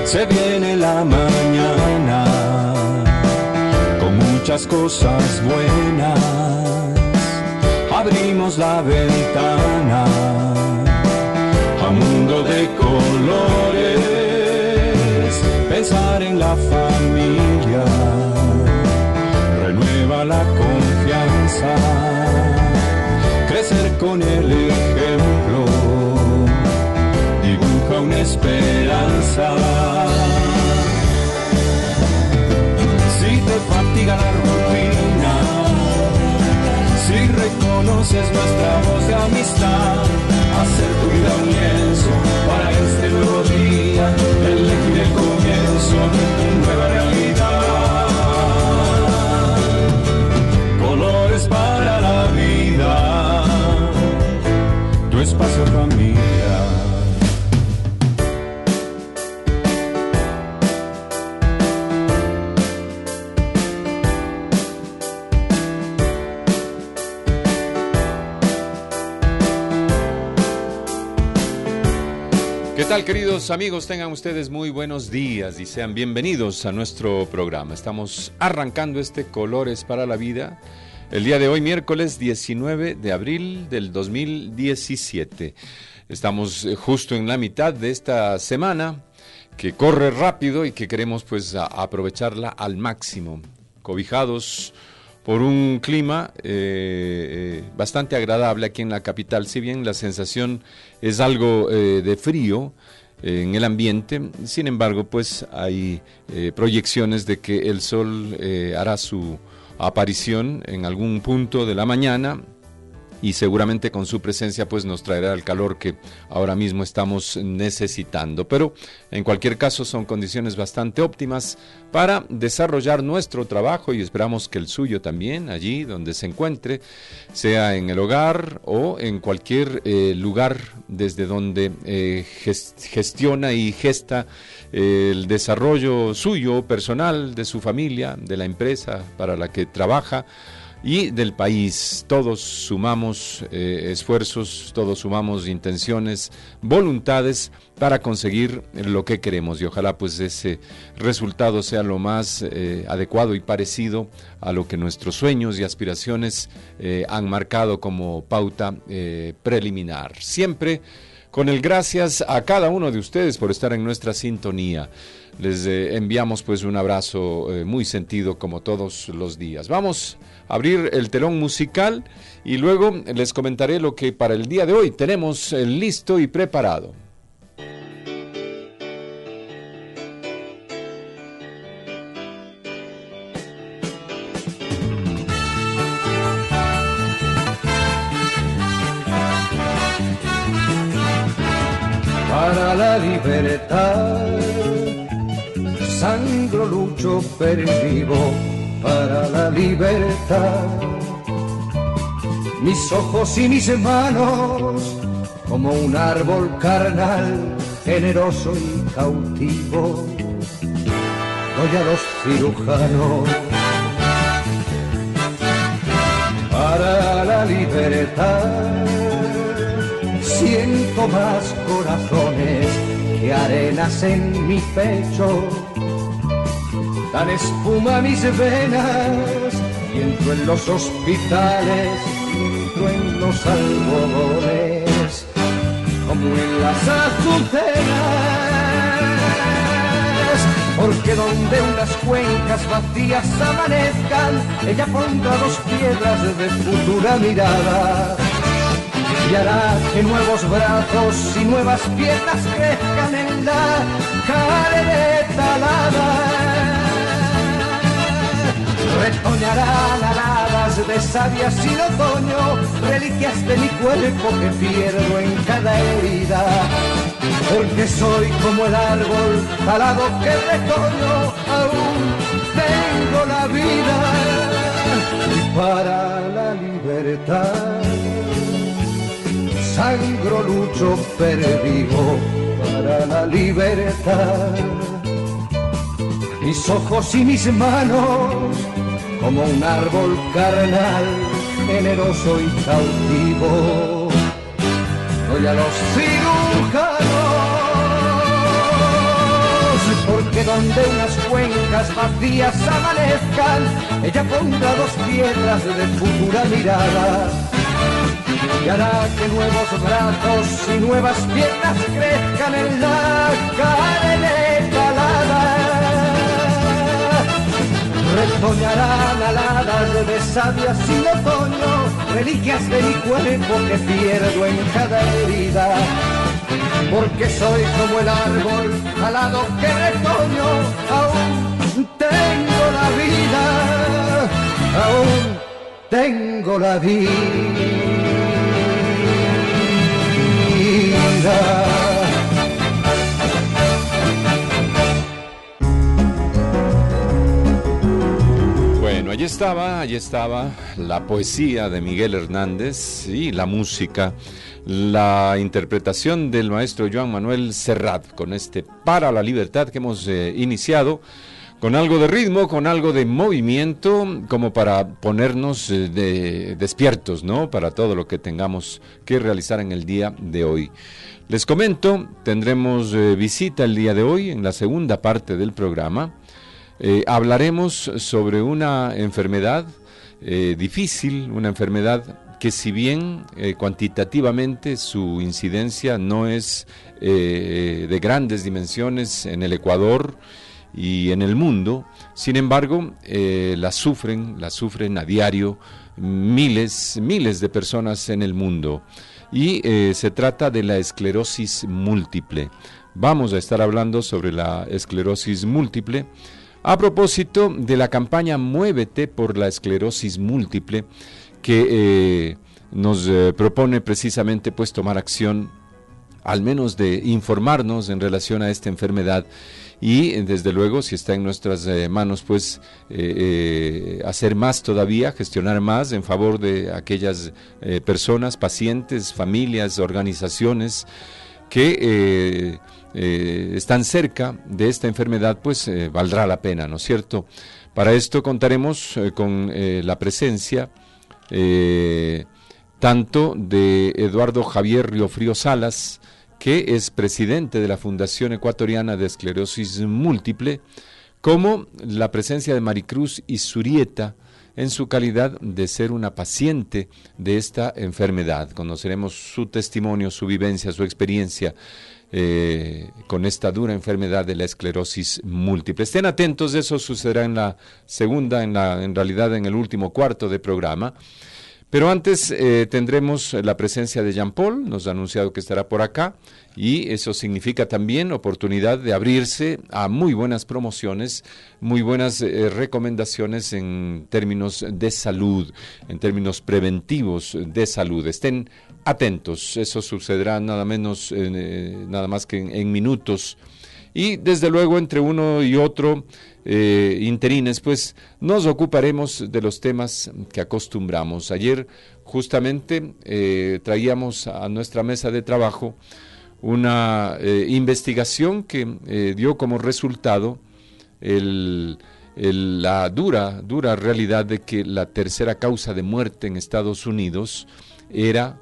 Se viene la mañana con muchas cosas buenas. Abrimos la ventana a un mundo de colores. Pensar en la familia renueva la confianza. Crecer con el ejemplo dibuja una esperanza. Si te fatiga la rutina, si reconoces nuestra voz de amistad, hacer tu vida un lienzo para este nuevo día, elegir el comienzo de tu nueva realidad. Colores para la vida, tu espacio familia. ¿Qué tal, queridos amigos? Tengan ustedes muy buenos días y sean bienvenidos a nuestro programa. Estamos arrancando este Colores para la Vida el día de hoy, miércoles 19 de abril del 2017. Estamos justo en la mitad de esta semana que corre rápido y que queremos pues aprovecharla al máximo, cobijados por un clima bastante agradable aquí en la capital. Si bien la sensación es algo de frío en el ambiente, sin embargo pues hay proyecciones de que el sol hará su aparición en algún punto de la mañana y seguramente con su presencia pues nos traerá el calor que ahora mismo estamos necesitando. Pero en cualquier caso son condiciones bastante óptimas para desarrollar nuestro trabajo y esperamos que el suyo también, allí donde se encuentre, sea en el hogar o en cualquier lugar desde donde gestiona y gesta el desarrollo suyo, personal, de su familia, de la empresa para la que trabaja y del país. Todos sumamos esfuerzos, todos sumamos intenciones, voluntades para conseguir lo que queremos y ojalá pues ese resultado sea lo más adecuado y parecido a lo que nuestros sueños y aspiraciones han marcado como pauta preliminar. Siempre con el gracias a cada uno de ustedes por estar en nuestra sintonía. Les enviamos pues un abrazo muy sentido como todos los días. Vamos a abrir el telón musical y luego les comentaré lo que para el día de hoy tenemos listo y preparado. Para la libertad sangro, lucho, pervivo para la libertad. Mis ojos y mis manos como un árbol carnal, generoso y cautivo, doy a los cirujanos. Para la libertad siento más corazones que arenas en mi pecho. Dan espuma a mis venas y entro en los hospitales, entro en los algodones, como en las azucenas. Porque donde unas cuencas vacías amanezcan, ella pondrá dos piedras de futura mirada y hará que nuevos brazos y nuevas piernas crezcan en la carne talada. Retoñarán aladas de savia sin otoño, reliquias de mi cuerpo que pierdo en cada herida. Porque soy como el árbol talado que retoño, aún tengo la vida. Y para la libertad sangro, lucho, pervivo para la libertad. Mis ojos y mis manos como un árbol carnal, generoso y cautivo, doy a los cirujanos. que donde unas cuencas vacías amanezcan, ella pondrá 2 piedras de futura mirada y hará que nuevos brazos y nuevas piernas crezcan en la carne alada. Retoñarán aladas de savia sin otoño, reliquias de mi cuerpo que pierdo en cada herida. Porque soy como el árbol alado que retoño, aún tengo la vida, aún tengo la vida. Bueno, allí estaba la poesía de Miguel Hernández y la música, la interpretación del maestro Joan Manuel Serrat con este Para la Libertad que hemos iniciado con algo de ritmo, con algo de movimiento, como para ponernos despiertos, ¿no? Para todo lo que tengamos que realizar en el día de hoy. Les comento, tendremos visita el día de hoy en la segunda parte del programa. Hablaremos sobre una enfermedad difícil, una enfermedad que si bien cuantitativamente su incidencia no es de grandes dimensiones en el Ecuador y en el mundo, sin embargo la sufren a diario miles de personas en el mundo y se trata de la esclerosis múltiple. Vamos a estar hablando sobre la esclerosis múltiple a propósito de la campaña Muévete por la esclerosis múltiple que nos propone precisamente pues tomar acción, al menos de informarnos en relación a esta enfermedad y desde luego si está en nuestras manos pues hacer más todavía, gestionar más en favor de aquellas personas, pacientes, familias, organizaciones que están cerca de esta enfermedad, pues valdrá la pena, ¿no es cierto? Para esto contaremos con la presencia tanto de Eduardo Javier Riofrío Salas, que es presidente de la Fundación Ecuatoriana de Esclerosis Múltiple, como la presencia de Maricruz Isurieta, en su calidad de ser una paciente de esta enfermedad. Conoceremos su testimonio, su vivencia, su experiencia con esta dura enfermedad de la esclerosis múltiple. Estén atentos, eso sucederá en la segunda, en realidad en el último cuarto de programa. Pero antes tendremos la presencia de Jean Paul, nos ha anunciado que estará por acá, y eso significa también oportunidad de abrirse a muy buenas promociones, muy buenas recomendaciones en términos de salud, en términos preventivos de salud. Estén atentos, eso sucederá nada más que en minutos. Y desde luego entre uno y otro interines, pues nos ocuparemos de los temas que acostumbramos. Ayer justamente traíamos a nuestra mesa de trabajo una investigación que dio como resultado la dura realidad de que la tercera causa de muerte en Estados Unidos era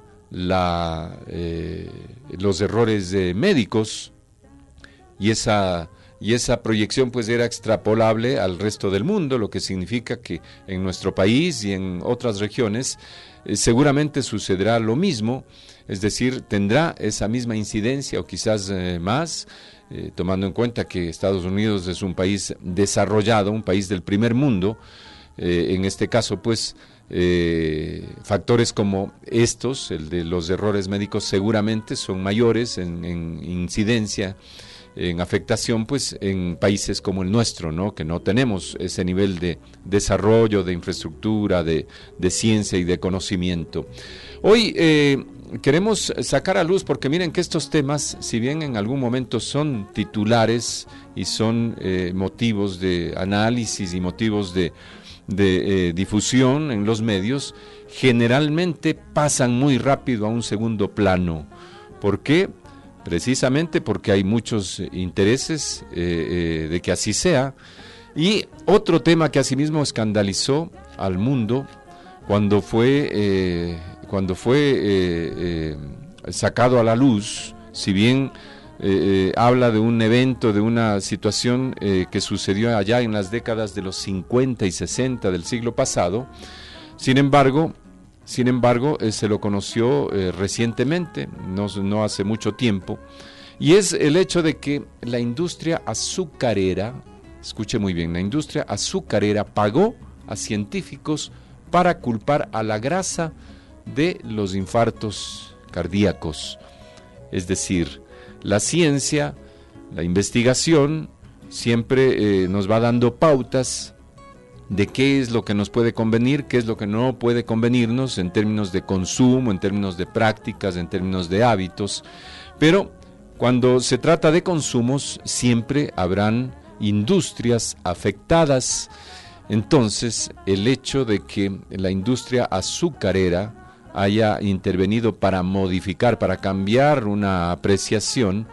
los errores médicos. Y esa proyección pues era extrapolable al resto del mundo, lo que significa que en nuestro país y en otras regiones seguramente sucederá lo mismo, es decir, tendrá esa misma incidencia o quizás más, tomando en cuenta que Estados Unidos es un país desarrollado, un país del primer mundo, en este caso pues factores como estos, el de los errores médicos seguramente son mayores en incidencia, en afectación pues en países como el nuestro, ¿no? Que no tenemos ese nivel de desarrollo, de infraestructura, de ciencia y de conocimiento. Hoy queremos sacar a luz, porque miren que estos temas, si bien en algún momento son titulares y son motivos de análisis y motivos de difusión en los medios, generalmente pasan muy rápido a un segundo plano. ¿Por qué? Precisamente porque hay muchos intereses de que así sea. Y otro tema que asimismo escandalizó al mundo cuando fue sacado a la luz, si bien habla de un evento, de una situación que sucedió allá en las décadas de los 50 y 60 del siglo pasado. Sin embargo, se lo conoció recientemente, no hace mucho tiempo, y es el hecho de que la industria azucarera, escuche muy bien, la industria azucarera pagó a científicos para culpar a la grasa de los infartos cardíacos. Es decir, la ciencia, la investigación, siempre nos va dando pautas de qué es lo que nos puede convenir, qué es lo que no puede convenirnos en términos de consumo, en términos de prácticas, en términos de hábitos. Pero cuando se trata de consumos, siempre habrán industrias afectadas. Entonces, el hecho de que la industria azucarera haya intervenido para modificar, para cambiar una apreciación,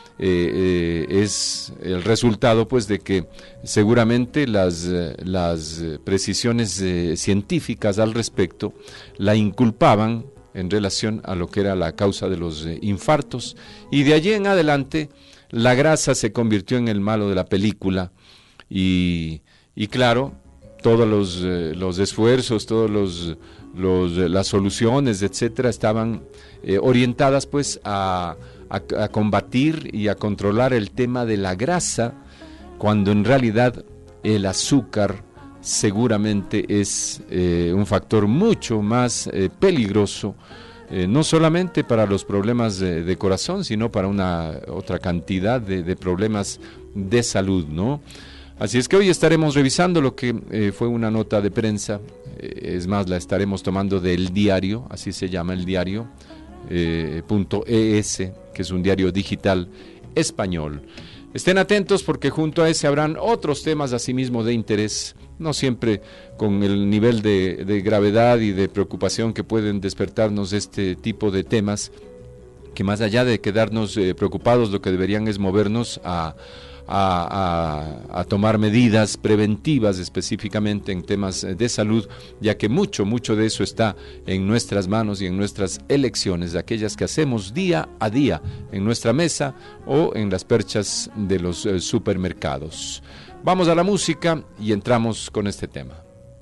es el resultado pues de que seguramente las precisiones científicas al respecto la inculpaban en relación a lo que era la causa de los infartos, y de allí en adelante la grasa se convirtió en el malo de la película, y claro, todos los esfuerzos, las soluciones, etcétera, estaban orientadas pues a combatir y a controlar el tema de la grasa, cuando en realidad el azúcar seguramente es un factor mucho más peligroso, no solamente para los problemas de corazón, sino para una otra cantidad de problemas de salud, ¿no? Así es que hoy estaremos revisando lo que fue una nota de prensa, es más, la estaremos tomando del diario, así se llama el diario, .es, que es un diario digital español. Estén atentos porque junto a ese habrán otros temas asimismo de interés, no siempre con el nivel de gravedad y de preocupación que pueden despertarnos este tipo de temas, que más allá de quedarnos preocupados, lo que deberían es movernos a tomar medidas preventivas específicamente en temas de salud, ya que mucho de eso está en nuestras manos y en nuestras elecciones, de aquellas que hacemos día a día en nuestra mesa o en las perchas de los supermercados. Vamos a la música y entramos con este tema.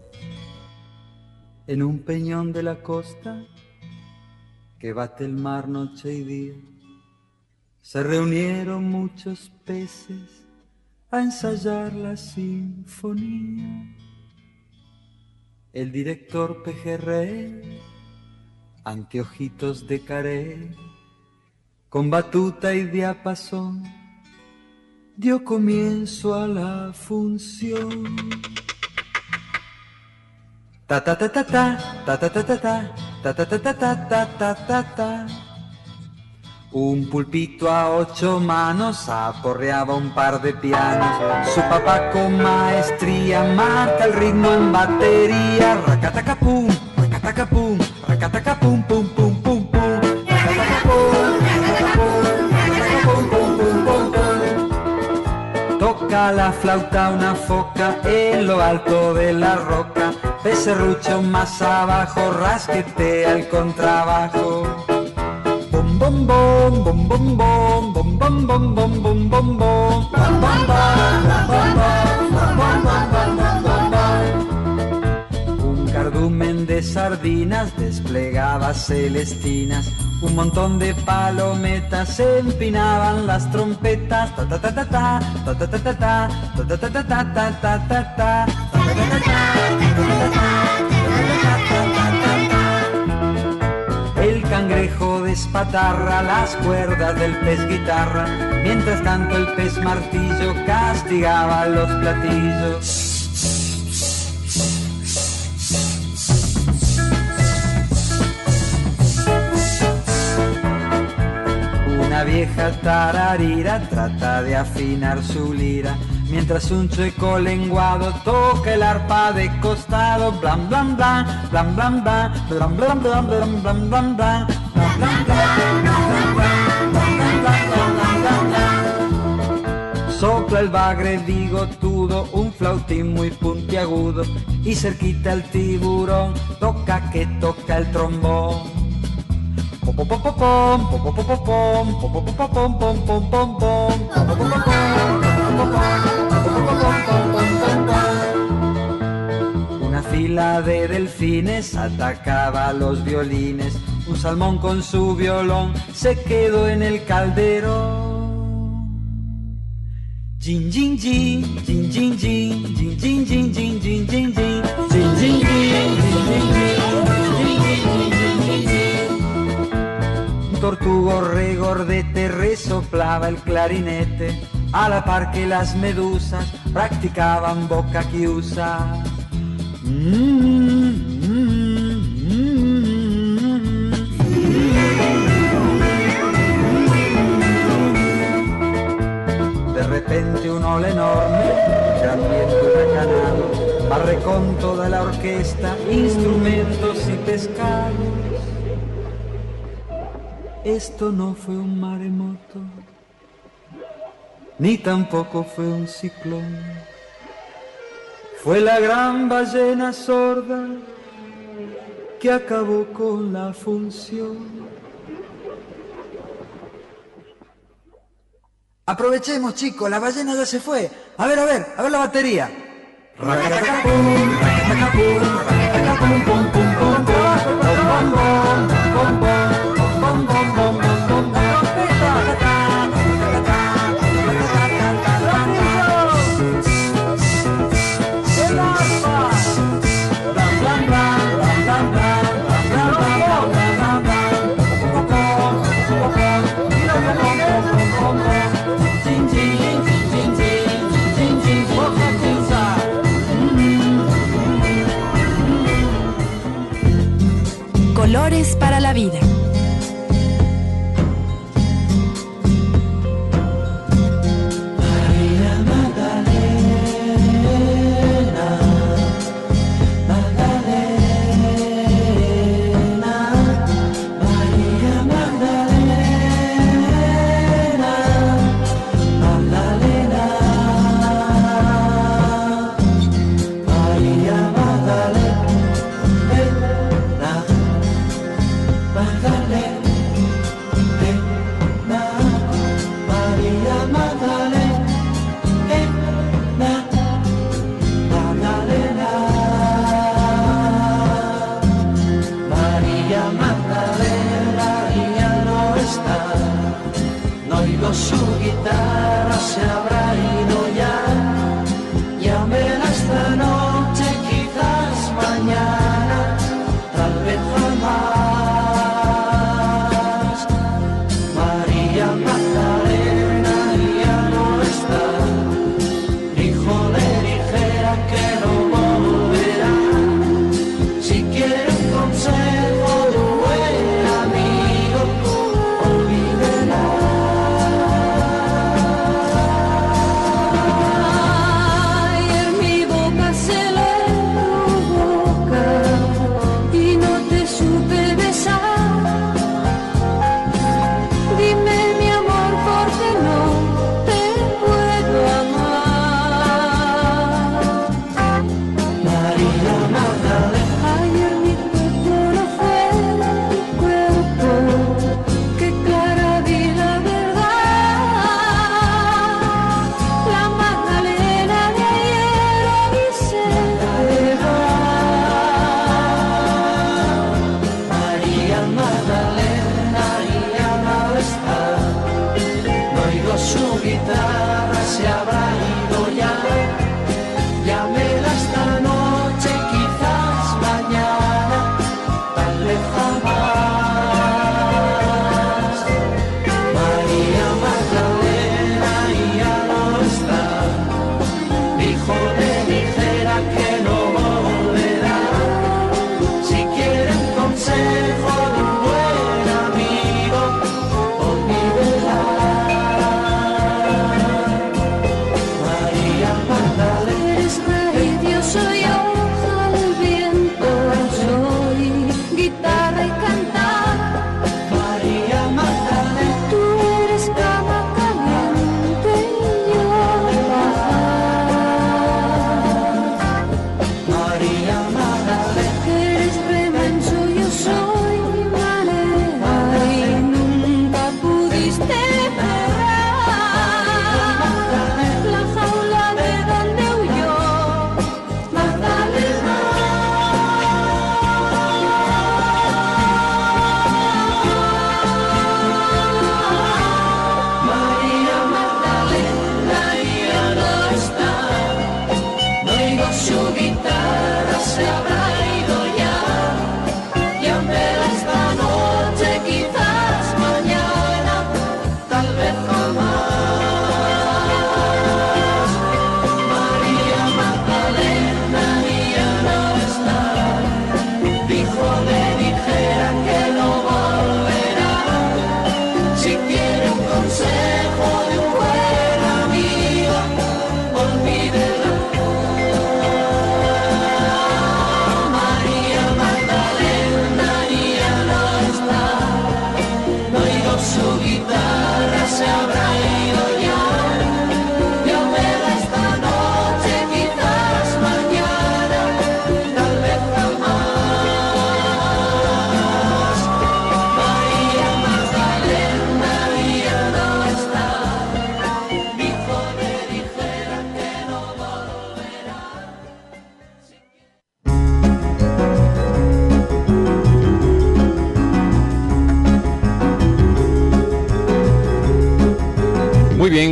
En un peñón de la costa que bate el mar noche y día, se reunieron muchos peces a ensayar la sinfonía. El director pejerrey, anteojitos de carey, con batuta y diapasón, dio comienzo a la función. Ta ta ta ta ta ta ta ta ta ta ta ta ta ta ta ta ta. Un pulpito a 8 manos aporreaba un par de pianos. Su papá con maestría marca el ritmo en batería. Racatacapum, racatacapum, racatacapum, pum, pum, pum, pum. Racatacapum, racatacapum, pum, pum, pum, pum. Toca la flauta una foca en lo alto de la roca. Pecerrucho más abajo rasquetea el contrabajo. Bom bom bom bom bom bom bom bom bom bom bom bom. Un cardumen de sardinas desplegaba celestinas. Un montón de palometas se empinaban las trompetas. Ta ta ta ta ta ta ta ta ta ta ta ta ta ta ta ta ta ta. El cangrejo despatarra las cuerdas del pez guitarra, mientras tanto el pez martillo castigaba los platillos. Una vieja tararira trata de afinar su lira, mientras un chueco lenguado toca el arpa de costado. Blam blam blam, blam blam blam, blam blam blam, blam blam blam, blam blam blam. Sopla el bagre bigotudo, un flautín muy puntiagudo, y cerquita el tiburón toca que toca el trombón. Una fila de delfines atacaba a los violines. Un salmón con su violón se quedó en el calderón. Jin jin jin, jin jin jin, jin jin jin, jin jin jin, jin jin jin, un tortugo regordete resoplaba el clarinete a la par que las medusas practicaban boca chiusa. De repente un ola enorme, gran viento huracanado, barre con toda la orquesta, instrumentos y pescados. Esto no fue un maremoto, ni tampoco fue un ciclón. Fue la gran ballena sorda que acabó con la función. Aprovechemos, chicos, la ballena ya se fue. A ver la batería. Racatacapum, racatacapum, racatacapum, pum, pum, pum, pum, Colores para la vida. bien,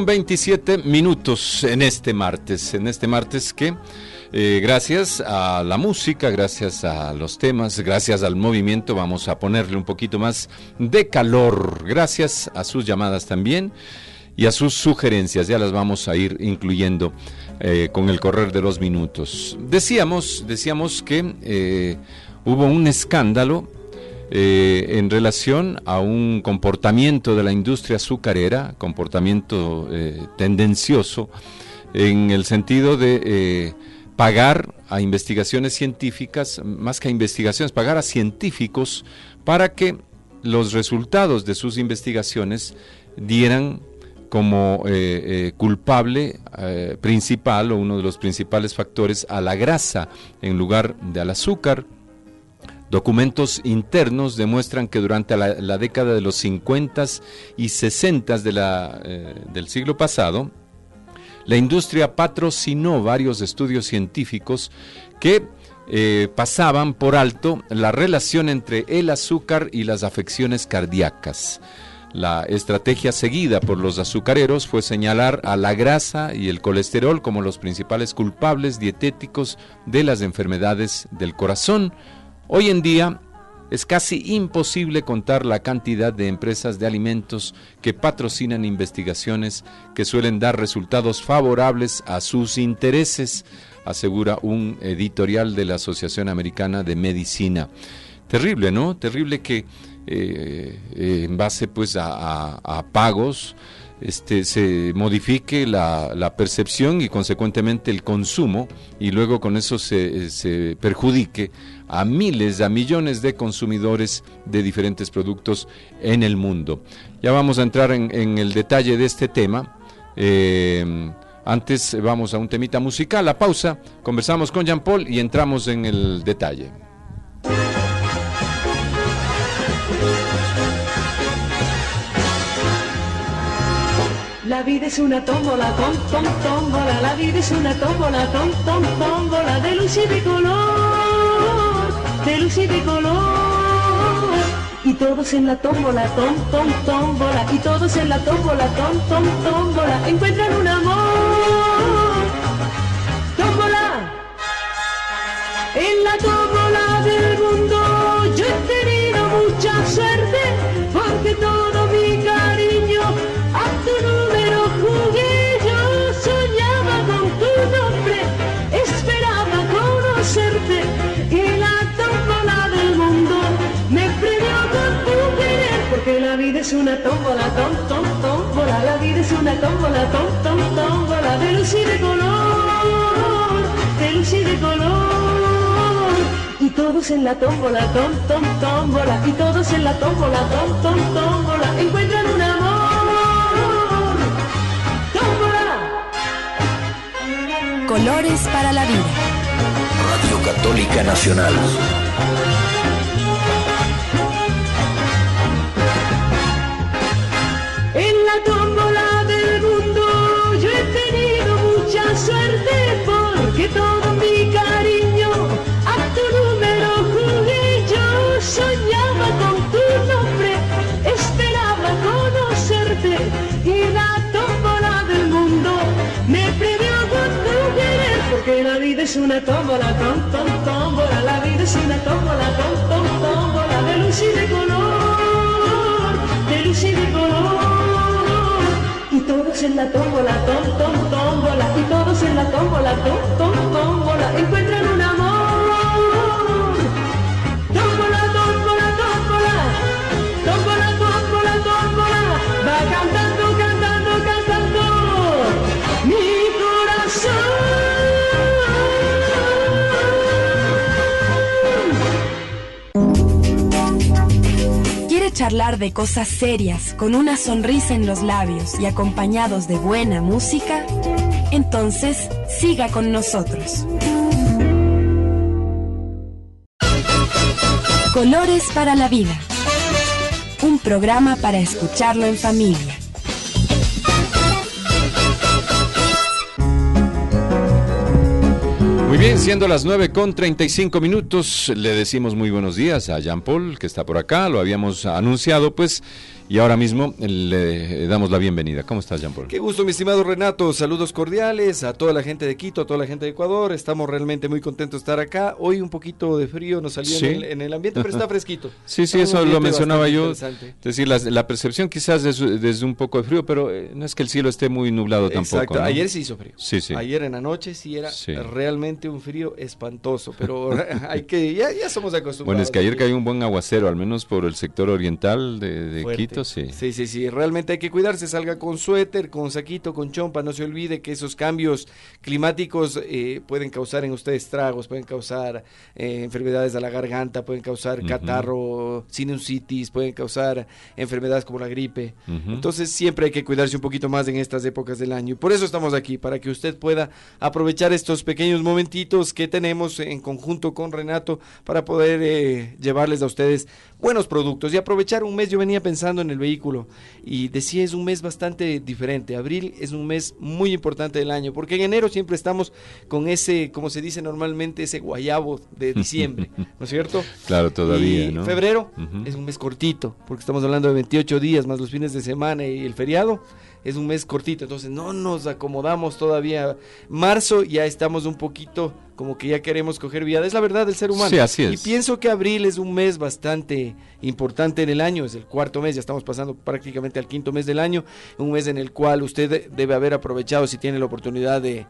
9:27 en este martes que gracias a la música, gracias a los temas, gracias al movimiento, vamos a ponerle un poquito más de calor, gracias a sus llamadas también y a sus sugerencias, ya las vamos a ir incluyendo con el correr de los minutos. Decíamos que hubo un escándalo en relación a un comportamiento de la industria azucarera, comportamiento tendencioso, en el sentido de pagar a investigaciones científicas, más que a investigaciones, pagar a científicos para que los resultados de sus investigaciones dieran como culpable principal o uno de los principales factores a la grasa en lugar de al azúcar. Documentos internos demuestran que durante la década de los 50s y 60s del siglo pasado, la industria patrocinó varios estudios científicos que pasaban por alto la relación entre el azúcar y las afecciones cardíacas. La estrategia seguida por los azucareros fue señalar a la grasa y el colesterol como los principales culpables dietéticos de las enfermedades del corazón. Hoy en día es casi imposible contar la cantidad de empresas de alimentos que patrocinan investigaciones que suelen dar resultados favorables a sus intereses, asegura un editorial de la Asociación Americana de Medicina. Terrible, ¿no? Terrible que en base pues a pagos se modifique la percepción y consecuentemente el consumo, y luego con eso se perjudique a miles, a millones de consumidores de diferentes productos en el mundo. Ya vamos a entrar en el detalle de este tema. Antes vamos a un temita musical, a pausa, conversamos con Jean Paul y entramos en el detalle. La vida es una tómbola, tómbola, la vida es una tómbola, tómbola, de luz y de color, de luz y de color. Y todos en la tómbola, tómbola, y todos en la tómbola, tómbola, encuentran un amor. Tómbola, en la tómbola del mundo yo he tenido mucha suerte, porque todo mi cariño a tu número jugué, yo soñaba con tu nombre, esperaba conocerte, y la tómbola del mundo me premió con tu querer, porque la vida es una tómbola, tómbola, la vida es una tómbola, tómbola, de luz y de color, de luz y de color, y todos en la tómbola, tómbola, y todos en la tómbola, tómbola, encuentran un amor. Colores para la vida. Radio Católica Nacional. En la tómbola del mundo yo he tenido mucha suerte, porque todo mi cariño a tu número jugué, yo soñaba con tu nombre, esperaba conocerte, y la tómbola del mundo me premió con tu querer, porque la vida es una tómbola, tómbola, la vida es una tómbola, tómbola, de luz y de color, de luz y de color, y todos en la tómbola, tómbola, y todos en la tómbola, tómbola, encuentran un amor. Tómbola, tómbola, tómbola, tómbola, tómbola, tómbola, va cantando, cantando, cantando mi corazón. ¿Quiere charlar de cosas serias con una sonrisa en los labios y acompañados de buena música? Entonces, siga con nosotros. Colores para la vida. Un programa para escucharlo en familia. Muy bien, siendo las 9:35, le decimos muy buenos días a Jean Paul, que está por acá, lo habíamos anunciado, pues, Y ahora mismo le damos la bienvenida. ¿Cómo estás, Jean Paul? Qué gusto, mi estimado Renato. Saludos cordiales a toda la gente de Quito, a toda la gente de Ecuador. Estamos realmente muy contentos de estar acá. Hoy un poquito de frío nos salió en el ambiente, pero está fresquito. Sí, eso lo mencionaba yo. Es decir, la percepción quizás desde un poco de frío, pero no es que el cielo esté muy nublado tampoco. Exacto, ¿no? Ayer sí hizo frío. Sí. Ayer en la noche sí era realmente un frío espantoso, pero ya somos acostumbrados. Bueno, es que ayer cayó un buen aguacero, al menos por el sector oriental de Quito, sí. Sí, realmente hay que cuidarse, salga con suéter, con saquito, con chompa, no se olvide que esos cambios climáticos pueden causar en usted estragos, pueden causar enfermedades de la garganta, pueden causar catarro, sinusitis, pueden causar enfermedades como la gripe. Entonces siempre hay que cuidarse un poquito más en estas épocas del año, y por eso estamos aquí, para que usted pueda aprovechar estos pequeños momentitos que tenemos en conjunto con Renato para poder llevarles a ustedes buenos productos y aprovechar un mes. Yo venía pensando en el vehículo y decía, es un mes bastante diferente. Abril es un mes muy importante del año, porque en enero siempre estamos con ese, como se dice normalmente, ese guayabo de diciembre, ¿no es cierto? Claro, todavía, y ¿no? Febrero es un mes cortito, porque estamos hablando de 28 días más los fines de semana y el feriado. Es un mes cortito, entonces no nos acomodamos todavía. Marzo ya estamos un poquito como que ya queremos coger viada, es la verdad del ser humano. Sí, así es. Y pienso que abril es un mes bastante importante en el año, es el cuarto mes, ya estamos pasando prácticamente al quinto mes del año, un mes en el cual usted debe haber aprovechado, si tiene la oportunidad de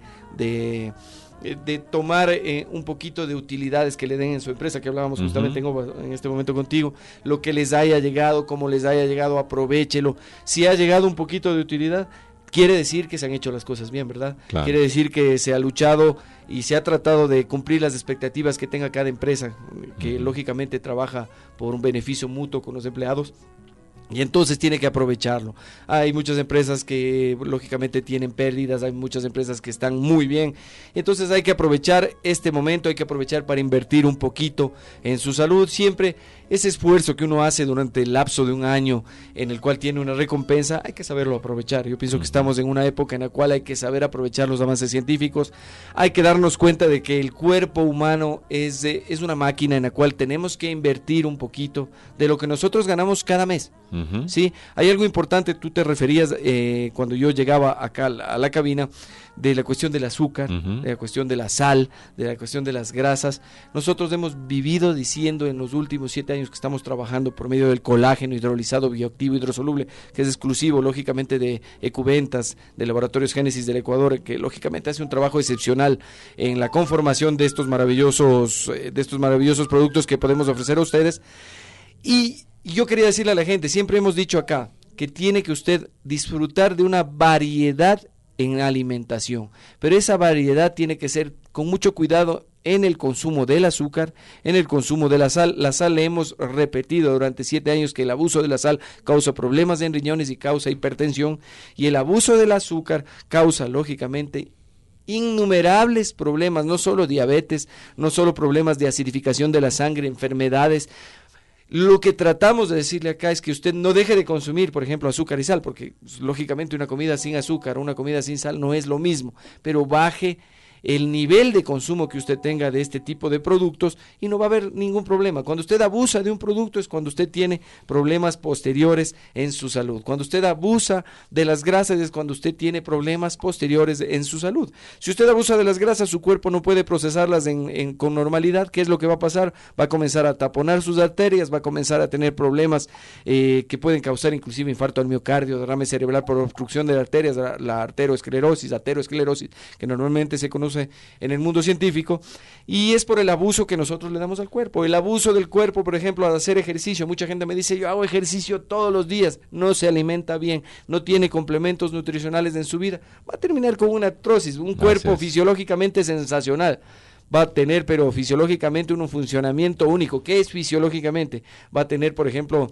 tomar un poquito de utilidades que le den en su empresa, que hablábamos justamente en este momento contigo, lo que les haya llegado, como les haya llegado, aprovéchelo. Si ha llegado un poquito de utilidad, quiere decir que se han hecho las cosas bien, ¿verdad? Claro. Quiere decir que se ha luchado y se ha tratado de cumplir las expectativas que tenga cada empresa, que lógicamente trabaja por un beneficio mutuo con los empleados. Y entonces tiene que aprovecharlo. Hay muchas empresas que lógicamente tienen pérdidas, hay muchas empresas que están muy bien. Entonces hay que aprovechar este momento, hay que aprovechar para invertir un poquito en su salud. Siempre ese esfuerzo que uno hace durante el lapso de un año en el cual tiene una recompensa, hay que saberlo aprovechar. Yo pienso que estamos en una época en la cual hay que saber aprovechar los avances científicos. Hay que darnos cuenta de que el cuerpo humano es una máquina en la cual tenemos que invertir un poquito de lo que nosotros ganamos cada mes. Sí, hay algo importante, tú te referías cuando yo llegaba acá a la cabina, de la cuestión del azúcar, de la cuestión de la sal, de la cuestión de las grasas. Nosotros hemos vivido diciendo en los últimos 7 años que estamos trabajando por medio del colágeno hidrolizado bioactivo hidrosoluble, que es exclusivo lógicamente de Ecuventas, de Laboratorios Génesis del Ecuador, que lógicamente hace un trabajo excepcional en la conformación de estos maravillosos productos que podemos ofrecer a ustedes. Y yo quería decirle a la gente, siempre hemos dicho acá, que tiene que usted disfrutar de una variedad en alimentación, pero esa variedad tiene que ser con mucho cuidado en el consumo del azúcar, en el consumo de la sal. La sal, le hemos repetido durante 7 años que el abuso de la sal causa problemas en riñones y causa hipertensión, y el abuso del azúcar causa lógicamente innumerables problemas, no solo diabetes, no solo problemas de acidificación de la sangre, enfermedades. Lo que tratamos de decirle acá es que usted no deje de consumir, por ejemplo, azúcar y sal, porque lógicamente una comida sin azúcar, una comida sin sal no es lo mismo, pero baje el nivel de consumo que usted tenga de este tipo de productos y no va a haber ningún problema. Cuando usted abusa de un producto es cuando usted tiene problemas posteriores en su salud. Cuando usted abusa de las grasas es cuando usted tiene problemas posteriores en su salud. Si usted abusa de las grasas, su cuerpo no puede procesarlas con normalidad. ¿Qué es lo que va a pasar? Va a comenzar a taponar sus arterias, va a comenzar a tener problemas que pueden causar inclusive infarto al miocardio, derrame cerebral por obstrucción de las arterias, la aterosclerosis, que normalmente se conoce en el mundo científico, y es por el abuso que nosotros le damos al cuerpo. El abuso del cuerpo, por ejemplo, al hacer ejercicio. Mucha gente me dice, yo hago ejercicio todos los días, no se alimenta bien, no tiene complementos nutricionales en su vida, va a terminar con una artrosis, un cuerpo fisiológicamente sensacional. Va a tener, pero fisiológicamente, un funcionamiento único. ¿Qué es fisiológicamente? Va a tener, por ejemplo,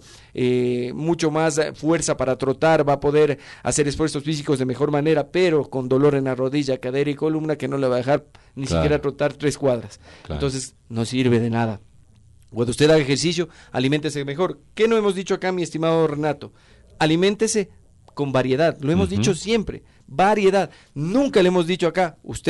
mucho más fuerza para trotar, va a poder hacer esfuerzos físicos de mejor manera, pero con dolor en la rodilla, cadera y columna que no le va a dejar ni siquiera trotar 3 cuadras. Entonces, no sirve de nada. Cuando usted haga ejercicio, aliméntese mejor. ¿Qué no hemos dicho acá, mi estimado Renato? Aliméntese con variedad. Lo hemos dicho siempre. Variedad. Nunca le hemos dicho acá, usted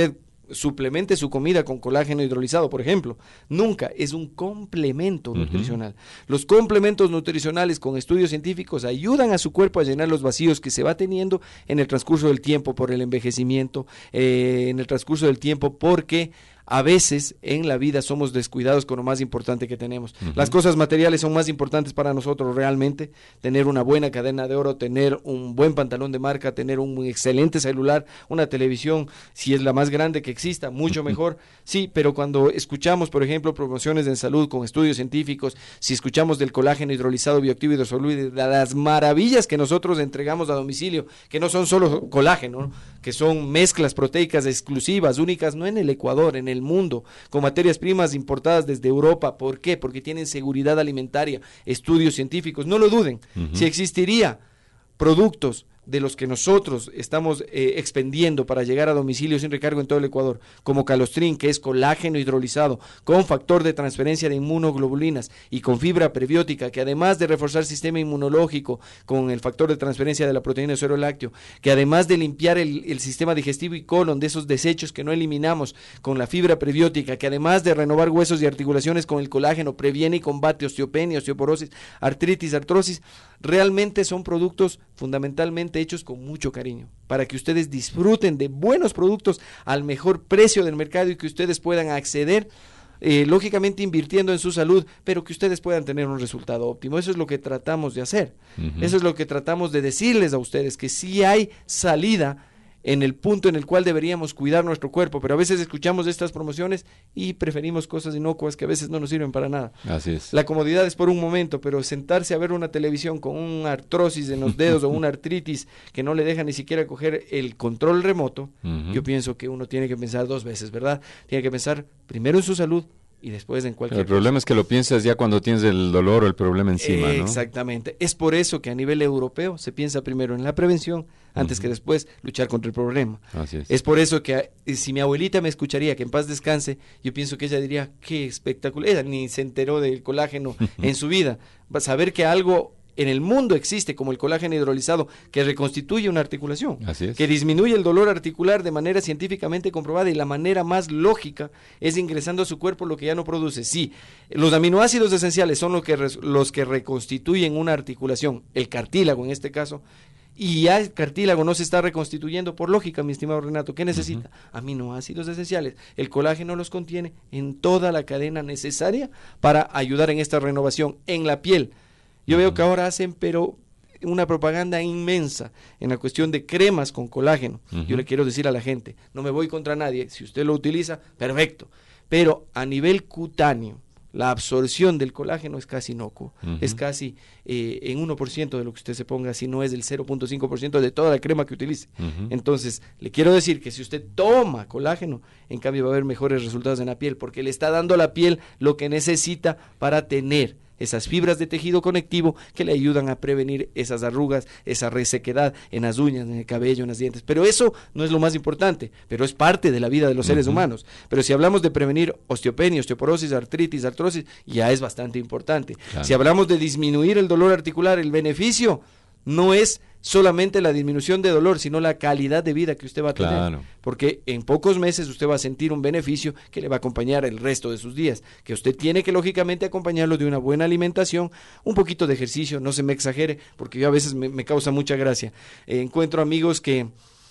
suplemente su comida con colágeno hidrolizado, por ejemplo. Nunca, es un complemento nutricional. Los complementos nutricionales con estudios científicos ayudan a su cuerpo a llenar los vacíos que se va teniendo en el transcurso del tiempo por el envejecimiento, en el transcurso del tiempo porque a veces en la vida somos descuidados con lo más importante que tenemos. Las cosas materiales son más importantes para nosotros realmente. Tener una buena cadena de oro, tener un buen pantalón de marca, tener un excelente celular, una televisión, si es la más grande que exista, mucho mejor. Sí, pero cuando escuchamos, por ejemplo, promociones en salud con estudios científicos, si escuchamos del colágeno hidrolizado, bioactivo hidrosoluble, de las maravillas que nosotros entregamos a domicilio, que no son solo colágeno, ¿no? Que son mezclas proteicas exclusivas, únicas, no en el Ecuador, en el mundo, con materias primas importadas desde Europa. ¿Por qué? Porque tienen seguridad alimentaria, estudios científicos. No lo duden. Si existiría productos de los que nosotros estamos expendiendo para llegar a domicilio sin recargo en todo el Ecuador, como Calostrin, que es colágeno hidrolizado, con factor de transferencia de inmunoglobulinas y con fibra prebiótica, que además de reforzar el sistema inmunológico con el factor de transferencia de la proteína de suero lácteo, que además de limpiar el sistema digestivo y colon de esos desechos que no eliminamos con la fibra prebiótica, que además de renovar huesos y articulaciones con el colágeno, previene y combate osteopenia, osteoporosis, artritis, artrosis, realmente son productos fundamentalmente hechos con mucho cariño, para que ustedes disfruten de buenos productos al mejor precio del mercado y que ustedes puedan acceder, lógicamente invirtiendo en su salud, pero que ustedes puedan tener un resultado óptimo. Eso es lo que tratamos de hacer, eso es lo que tratamos de decirles a ustedes, que sí hay salida en el punto en el cual deberíamos cuidar nuestro cuerpo, pero a veces escuchamos estas promociones y preferimos cosas inocuas que a veces no nos sirven para nada. Así es. La comodidad es por un momento, pero sentarse a ver una televisión con una artrosis en los dedos o una artritis que no le deja ni siquiera coger el control remoto, yo pienso que uno tiene que pensar dos veces, ¿verdad? Tiene que pensar primero en su salud y después en cualquier El problema es que lo piensas ya cuando tienes el dolor o el problema encima, ¿no? Exactamente. Es por eso que a nivel europeo se piensa primero en la prevención antes que después luchar contra el problema. Así es. Es por eso que si mi abuelita me escucharía, que en paz descanse, yo pienso que ella diría, qué espectacular. Ella ni se enteró del colágeno en su vida. Va a saber que algo en el mundo existe como el colágeno hidrolizado que reconstituye una articulación, que disminuye el dolor articular de manera científicamente comprobada, y la manera más lógica es ingresando a su cuerpo lo que ya no produce. Sí, los aminoácidos esenciales son los que reconstituyen una articulación, el cartílago en este caso, y ya el cartílago no se está reconstituyendo por lógica, mi estimado Renato. ¿Qué necesita? Aminoácidos esenciales. El colágeno los contiene en toda la cadena necesaria para ayudar en esta renovación en la piel. Yo veo que ahora hacen, pero una propaganda inmensa en la cuestión de cremas con colágeno. Yo le quiero decir a la gente, no me voy contra nadie, si usted lo utiliza, perfecto. Pero a nivel cutáneo, la absorción del colágeno es casi inocuo, es casi en 1% de lo que usted se ponga, si no es del 0.5% de toda la crema que utilice. Entonces, le quiero decir que si usted toma colágeno, en cambio va a haber mejores resultados en la piel, porque le está dando a la piel lo que necesita para tener esas fibras de tejido conectivo que le ayudan a prevenir esas arrugas, esa resequedad en las uñas, en el cabello, en los dientes. Pero eso no es lo más importante, pero es parte de la vida de los seres humanos. Pero si hablamos de prevenir osteopenia, osteoporosis, artritis, artrosis, ya es bastante importante. Claro. Si hablamos de disminuir el dolor articular, el beneficio no es solamente la disminución de dolor, sino la calidad de vida que usted va a tener. Claro. Porque en pocos meses usted va a sentir un beneficio que le va a acompañar el resto de sus días, que usted tiene que lógicamente acompañarlo de una buena alimentación, un poquito de ejercicio, no se me exagere, porque yo a veces me causa mucha gracia. Encuentro amigos que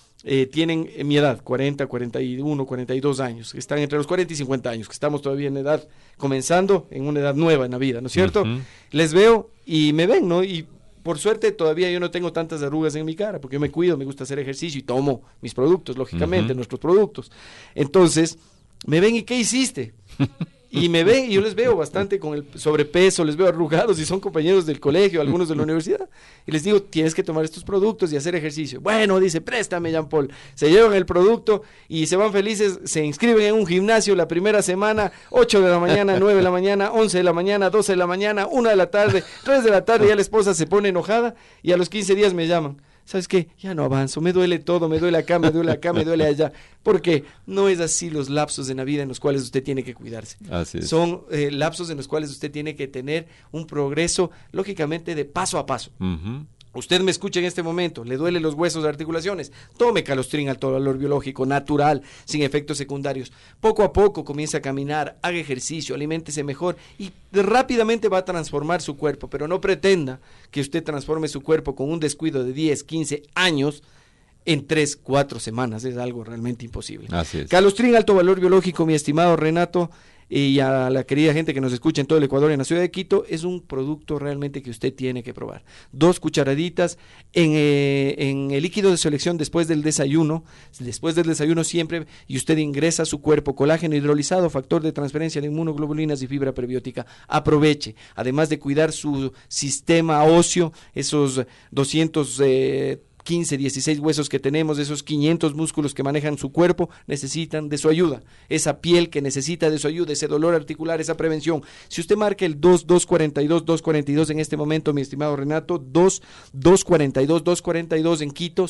tienen mi edad, 40, 41, 42 años, que están entre los 40 y 50 años, que estamos todavía en edad, comenzando en una edad nueva en la vida, ¿no es cierto? Les veo y me ven, ¿no? Y por suerte todavía yo no tengo tantas arrugas en mi cara, porque yo me cuido, me gusta hacer ejercicio y tomo mis productos, lógicamente, nuestros productos. Entonces, me ven y ¿qué hiciste? Y me ven y yo les veo bastante con el sobrepeso, les veo arrugados y son compañeros del colegio, algunos de la universidad. Y les digo, tienes que tomar estos productos y hacer ejercicio. Bueno, dice, préstame, Jean Paul. Se llevan el producto y se van felices, se inscriben en un gimnasio la primera semana, 8 de la mañana, 9 de la mañana, 11 de la mañana, 12 de la mañana, 1 de la tarde, 3 de la tarde, ya la esposa se pone enojada y a los 15 días me llaman. ¿Sabes qué? Ya no avanzo, me duele todo, me duele acá, me duele acá, me duele allá. Porque no es así los lapsos en la vida en los cuales usted tiene que cuidarse. Así es. Son lapsos en los cuales usted tiene que tener un progreso, lógicamente, de paso a paso. Usted me escucha en este momento, le duelen los huesos de articulaciones, tome Calostrin alto valor biológico, natural, sin efectos secundarios. Poco a poco comience a caminar, haga ejercicio, aliméntese mejor y rápidamente va a transformar su cuerpo, pero no pretenda que usted transforme su cuerpo con un descuido de 10, 15 años en 3, 4 semanas, es algo realmente imposible. Así es. Calostrin alto valor biológico, mi estimado Renato, y a la querida gente que nos escucha en todo el Ecuador y en la ciudad de Quito, es un producto realmente que usted tiene que probar. 2 cucharaditas en el líquido de su elección después del desayuno siempre, y usted ingresa a su cuerpo colágeno hidrolizado, factor de transferencia de inmunoglobulinas y fibra prebiótica. Aproveche, además de cuidar su sistema óseo, esos 215, 16 huesos que tenemos, esos 500 músculos que manejan su cuerpo, necesitan de su ayuda. Esa piel que necesita de su ayuda, ese dolor articular, esa prevención. Si usted marca el 242 en este momento, mi estimado Renato, 242 en Quito,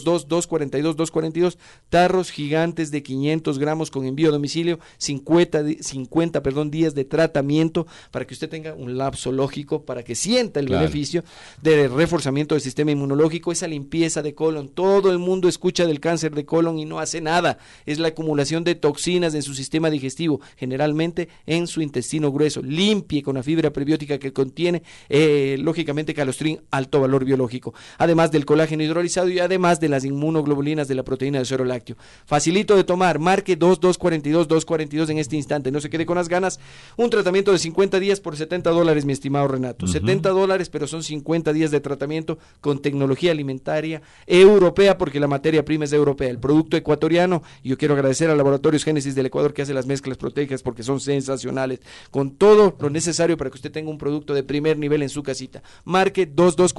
022-242, tarros gigantes de 500 gramos con envío a domicilio, 50 días de tratamiento para que usted tenga un lapso lógico, para que sienta el beneficio de reforzamiento del sistema inmunológico, esa limpieza de colon. Todo el mundo escucha del cáncer de colon y no hace nada. Es la acumulación de toxinas en su sistema digestivo, generalmente en su intestino grueso. Limpie con la fibra prebiótica que contiene, lógicamente, Calostrin alto valor biológico, además del colágeno hidrolizado y además de las inmunoglobulinas de la proteína del suero lácteo. Facilito de tomar, marque 242 en este instante, no se quede con las ganas. Un tratamiento de 50 días por $70, mi estimado Renato. $70, pero son 50 días de tratamiento con tecnología alimentaria europea, porque la materia prima es europea, el producto ecuatoriano. Y yo quiero agradecer a Laboratorios Génesis del Ecuador, que hace las mezclas proteicas, porque son sensacionales, con todo lo necesario para que usted tenga un producto de primer nivel en su casita. Marque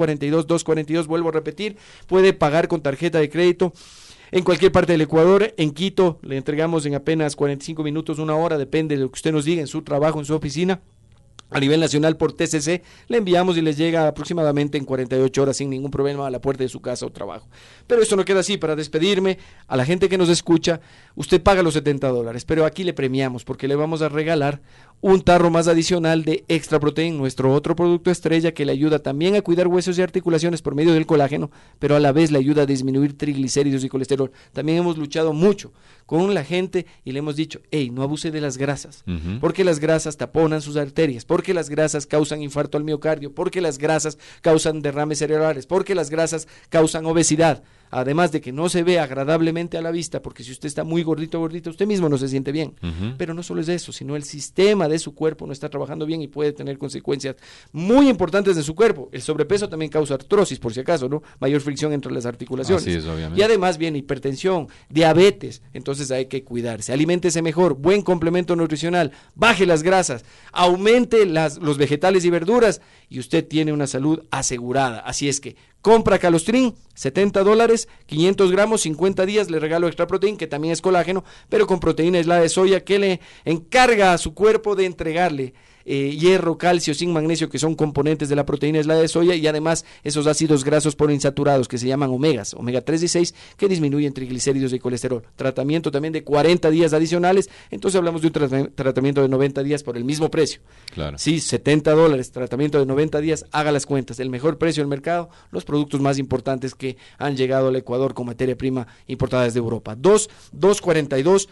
242, vuelvo a repetir, puede pagar con tarjeta de crédito en cualquier parte del Ecuador. En Quito le entregamos en apenas 45 minutos, 1 hora, depende de lo que usted nos diga, en su trabajo, en su oficina. A nivel nacional por TCC le enviamos y les llega aproximadamente en 48 horas sin ningún problema a la puerta de su casa o trabajo. Pero esto no queda así. Para despedirme, a la gente que nos escucha, usted paga los $70, pero aquí le premiamos porque le vamos a regalar un tarro más adicional de Extra Protein, nuestro otro producto estrella que le ayuda también a cuidar huesos y articulaciones por medio del colágeno, pero a la vez le ayuda a disminuir triglicéridos y colesterol. También hemos luchado mucho con la gente y le hemos dicho, hey, no abuse de las grasas, porque las grasas taponan sus arterias, porque las grasas causan infarto al miocardio, porque las grasas causan derrames cerebrales, porque las grasas causan obesidad. Además de que no se ve agradablemente a la vista, porque si usted está muy gordito, usted mismo no se siente bien. Pero no solo es eso, sino el sistema de su cuerpo no está trabajando bien y puede tener consecuencias muy importantes en su cuerpo. El sobrepeso también causa artrosis, por si acaso, ¿no? Mayor fricción entre las articulaciones. Así es, obviamente. Y además viene hipertensión, diabetes, entonces hay que cuidarse. Aliméntese mejor, buen complemento nutricional, baje las grasas, aumente los vegetales y verduras y usted tiene una salud asegurada. Así es que compra Calostrin, $70, 500 gramos, 50 días, le regalo Extra Protein, que también es colágeno, pero con proteína aislada de soya, que le encarga a su cuerpo de entregarle hierro, calcio, zinc, magnesio, que son componentes de la proteína aislada de soya, y además esos ácidos grasos poliinsaturados que se llaman omegas, omega 3 y 6, que disminuyen triglicéridos y colesterol. Tratamiento también de 40 días adicionales, entonces hablamos de un tratamiento de 90 días por el mismo precio. Claro. Sí, $70, tratamiento de 90 días, haga las cuentas, el mejor precio del mercado, los productos más importantes que han llegado al Ecuador con materia prima importada desde Europa. 242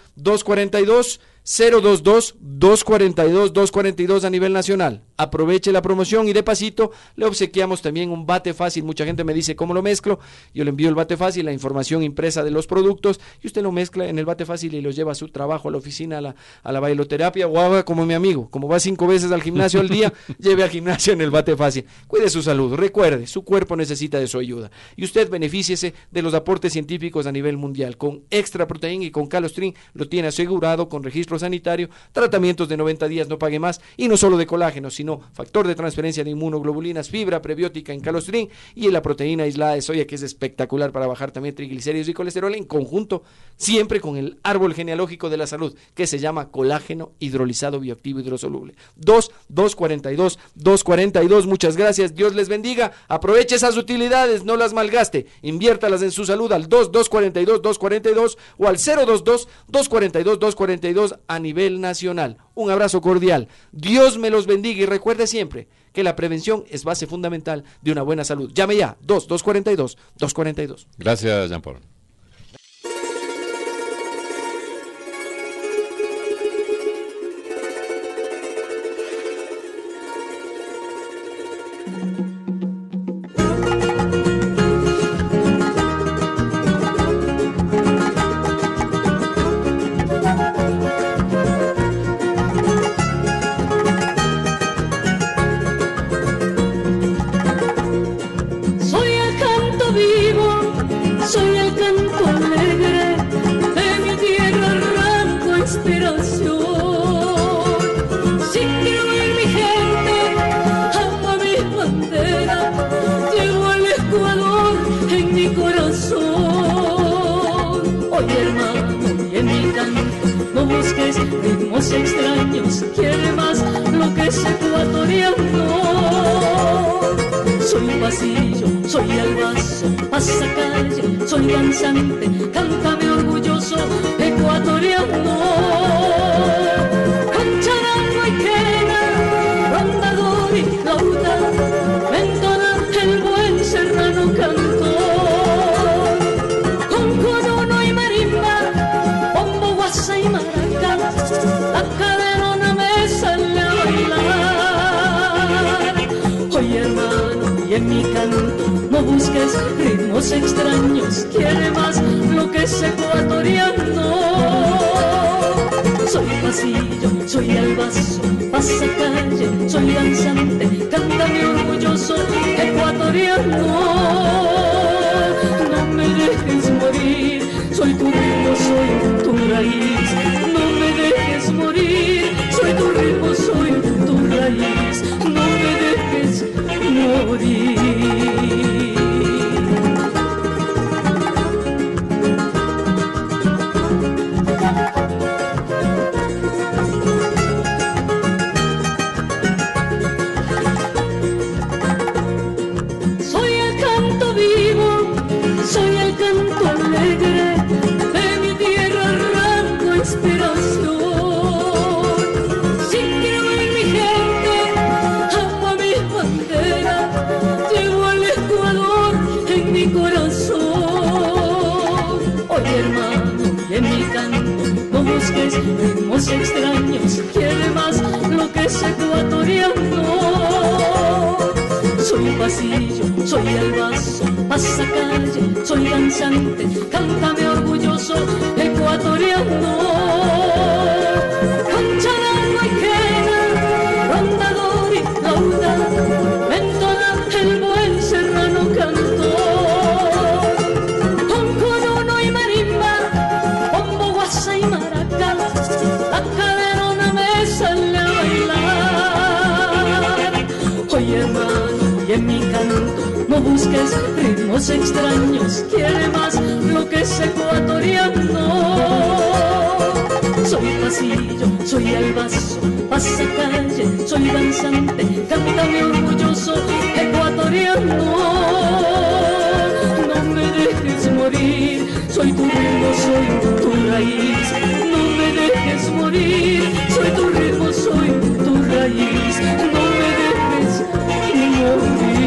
022-242 a nivel nacional. Aproveche la promoción y de pasito le obsequiamos también un bate fácil. Mucha gente me dice cómo lo mezclo. Yo le envío el bate fácil, la información impresa de los productos, y usted lo mezcla en el bate fácil y lo lleva a su trabajo, a la oficina, a la bailoterapia, o haga como mi amigo, como va 5 veces al gimnasio al día, lleve al gimnasio en el bate fácil. Cuide su salud, recuerde, su cuerpo necesita de su ayuda y usted benefíciese de los aportes científicos a nivel mundial. Con Extra Protein y con Calostrin lo tiene asegurado con registro sanitario, tratamientos de 90 días, no pague más, y no solo de colágeno, sino factor de transferencia de inmunoglobulinas, fibra prebiótica en Calostrin y en la proteína aislada de soya, que es espectacular para bajar también triglicéridos y colesterol, en conjunto siempre con el árbol genealógico de la salud, que se llama colágeno hidrolizado bioactivo hidrosoluble. 242, muchas gracias, Dios les bendiga, aproveche esas utilidades, no las malgaste, inviértalas en su salud al 242 o al 022-242-242, a nivel nacional. Un abrazo cordial. Dios me los bendiga y recuerde siempre que la prevención es base fundamental de una buena salud. Llame ya, 242-242. Gracias, Jean Paul. Extraños, quiere más lo que es ecuatoriano. Soy un pasillo, soy el vaso, pasacalle, soy danzante, cántame orgulloso, ecuatoriano. Con charango y quena, rondador y flauta, me entona el buen serrano cantor. Con conono y marimba, bombo, guasa y maraca, la caderona me sale a bailar. Oye hermano, y en mi canto no busques ritmos extraños, quiere más lo que es ecuatoriano. Soy pasillo, soy el vaso, pasacalle, soy danzante, cántame orgulloso, ecuatoriano. No me dejes morir, soy tu ritmo, soy tu raíz. No me dejes morir, soy tu ritmo, soy tu raíz. No me dejes morir. Soy el canto vivo, soy el canto alegre de mi tierra, arranco inspiración. Si creo en mi gente, amo a mi bandera, llevo al Ecuador en mi corazón. Oye hermano, y en mi canto no busques ritmos extraños, quiere más lo que es ecuatoriano. Soy un pasillo, soy el vaso, pasacalle, soy danzante, cántame orgulloso, ecuatoriano. Con charango y quena, rondador y flauta, me entona el buen serrano cantor. Con conono y marimba, bombo, guasa y maraca, la caderona me sale a bailar. Oye hermano, y en mi canto no busques ritmos extraños, quiere más lo que es ecuatoriano. Soy pasillo, soy el vaso, pasacalle, soy danzante, cántame orgulloso, ecuatoriano. No me dejes morir, soy tu ritmo, soy tu raíz. No me dejes morir, soy tu ritmo, soy tu raíz. No me dejes morir.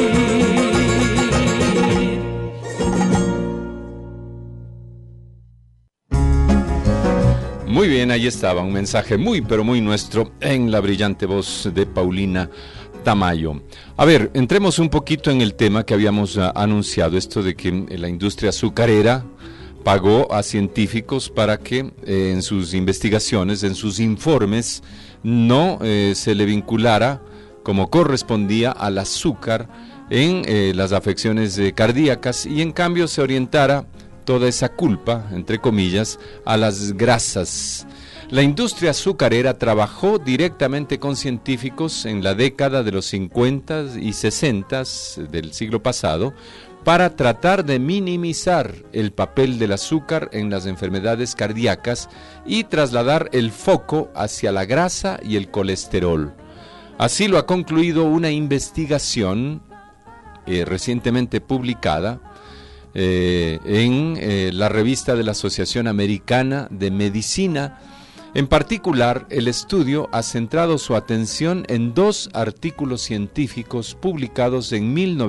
Muy bien, ahí estaba un mensaje muy, pero muy nuestro en la brillante voz de Paulina Tamayo. A ver, entremos un poquito en el tema que habíamos anunciado, esto de que la industria azucarera pagó a científicos para que en sus investigaciones, en sus informes, no se le vinculara como correspondía al azúcar en las afecciones cardíacas y en cambio se orientara toda esa culpa, entre comillas, a las grasas. La industria azucarera trabajó directamente con científicos en la década de los 50 y 60 del siglo pasado para tratar de minimizar el papel del azúcar en las enfermedades cardíacas y trasladar el foco hacia la grasa y el colesterol. Así lo ha concluido una investigación recientemente publicada en la revista de la Asociación Americana de Medicina, En particular, el estudio ha centrado su atención en 2 artículos científicos publicados en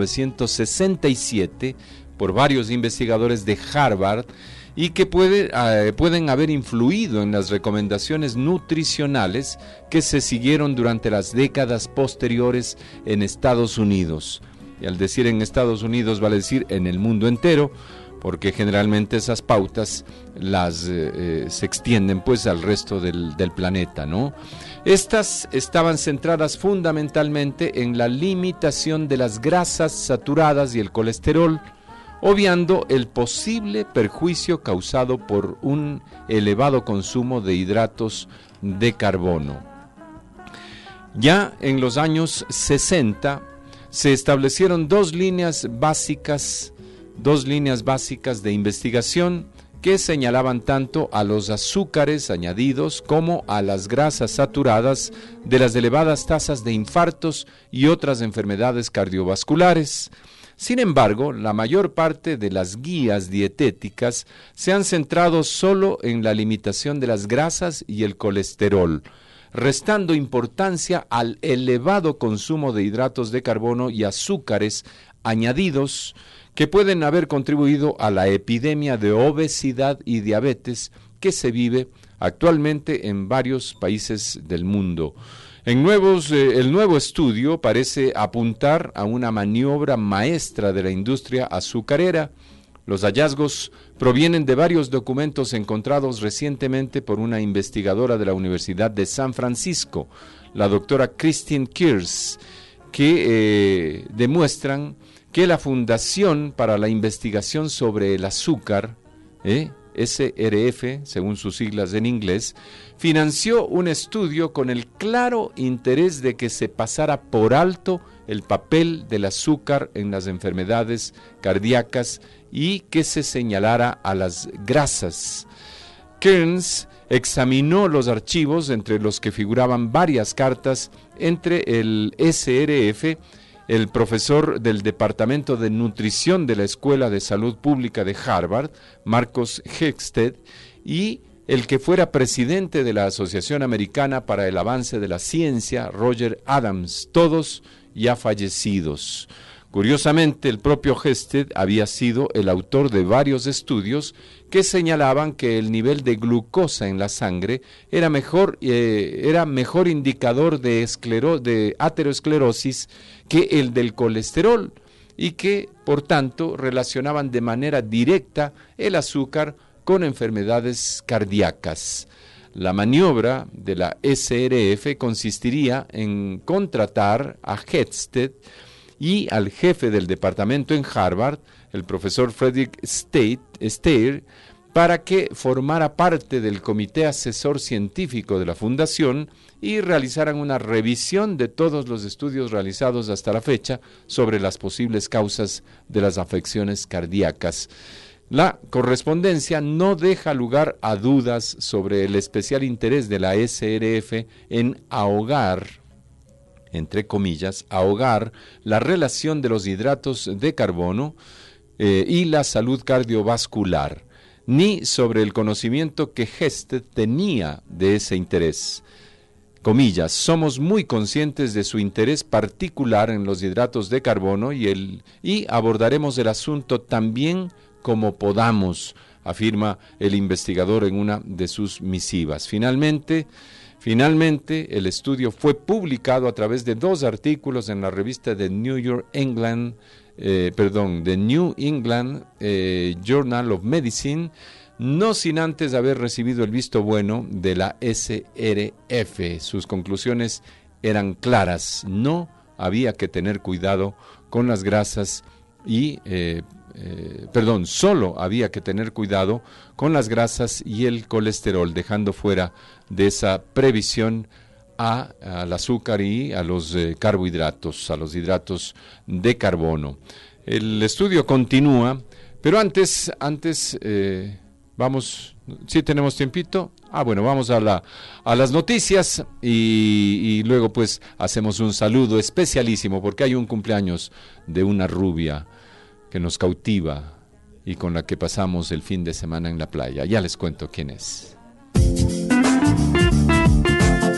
1967 por varios investigadores de Harvard y que pueden haber influido en las recomendaciones nutricionales que se siguieron durante las décadas posteriores en Estados Unidos. Y al decir en Estados Unidos vale decir en el mundo entero, porque generalmente esas pautas se extienden pues al resto del planeta, ¿no? Estas estaban centradas fundamentalmente en la limitación de las grasas saturadas y el colesterol, obviando el posible perjuicio causado por un elevado consumo de hidratos de carbono. Ya en los años 60 se establecieron dos líneas básicas de investigación que señalaban tanto a los azúcares añadidos como a las grasas saturadas de las elevadas tasas de infartos y otras enfermedades cardiovasculares. Sin embargo, la mayor parte de las guías dietéticas se han centrado solo en la limitación de las grasas y el colesterol, restando importancia al elevado consumo de hidratos de carbono y azúcares añadidos que pueden haber contribuido a la epidemia de obesidad y diabetes que se vive actualmente en varios países del mundo. El nuevo estudio parece apuntar a una maniobra maestra de la industria azucarera. Los hallazgos provienen de varios documentos encontrados recientemente por una investigadora de la Universidad de San Francisco, la doctora Christine Kears, que demuestran que la Fundación para la Investigación sobre el Azúcar, SRF, según sus siglas en inglés, financió un estudio con el claro interés de que se pasara por alto el papel del azúcar en las enfermedades cardíacas y que se señalara a las grasas. Kearns examinó los archivos entre los que figuraban varias cartas entre el SRF, el profesor del Departamento de Nutrición de la Escuela de Salud Pública de Harvard, Marcos Hexted, y el que fuera presidente de la Asociación Americana para el Avance de la Ciencia, Roger Adams, todos ya fallecidos. Curiosamente, el propio Hexted había sido el autor de varios estudios que señalaban que el nivel de glucosa en la sangre era mejor indicador de aterosclerosis que el del colesterol y que, por tanto, relacionaban de manera directa el azúcar con enfermedades cardíacas. La maniobra de la SRF consistiría en contratar a Hexted y al jefe del departamento en Harvard, el profesor Frederick Steyr, para que formara parte del comité asesor científico de la fundación y realizaran una revisión de todos los estudios realizados hasta la fecha sobre las posibles causas de las afecciones cardíacas. La correspondencia no deja lugar a dudas sobre el especial interés de la SRF en ahogar, entre comillas, ahogar la relación de los hidratos de carbono y la salud cardiovascular, ni sobre el conocimiento que Hexted tenía de ese interés. Comillas, somos muy conscientes de su interés particular en los hidratos de carbono y abordaremos el asunto también como podamos, afirma el investigador en una de sus misivas. Finalmente, el estudio fue publicado a través de 2 artículos en la revista The New England Journal of Medicine, no sin antes haber recibido el visto bueno de la SRF. Sus conclusiones eran claras: no había que tener cuidado con las grasas solo había que tener cuidado con las grasas y el colesterol, dejando fuera de esa previsión al azúcar y a los carbohidratos, a los hidratos de carbono. El estudio continúa, pero antes vamos, ¿sí tenemos tiempito? Bueno, vamos a las noticias y luego pues hacemos un saludo especialísimo porque hay un cumpleaños de una rubia que nos cautiva y con la que pasamos el fin de semana en la playa. Ya les cuento quién es.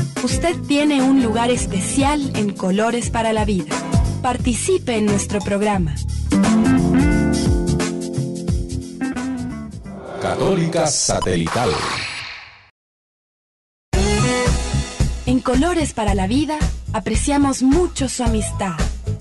Usted tiene un lugar especial en Colores para la Vida. Participe en nuestro programa. Católica Satelital. En Colores para la Vida apreciamos mucho su amistad.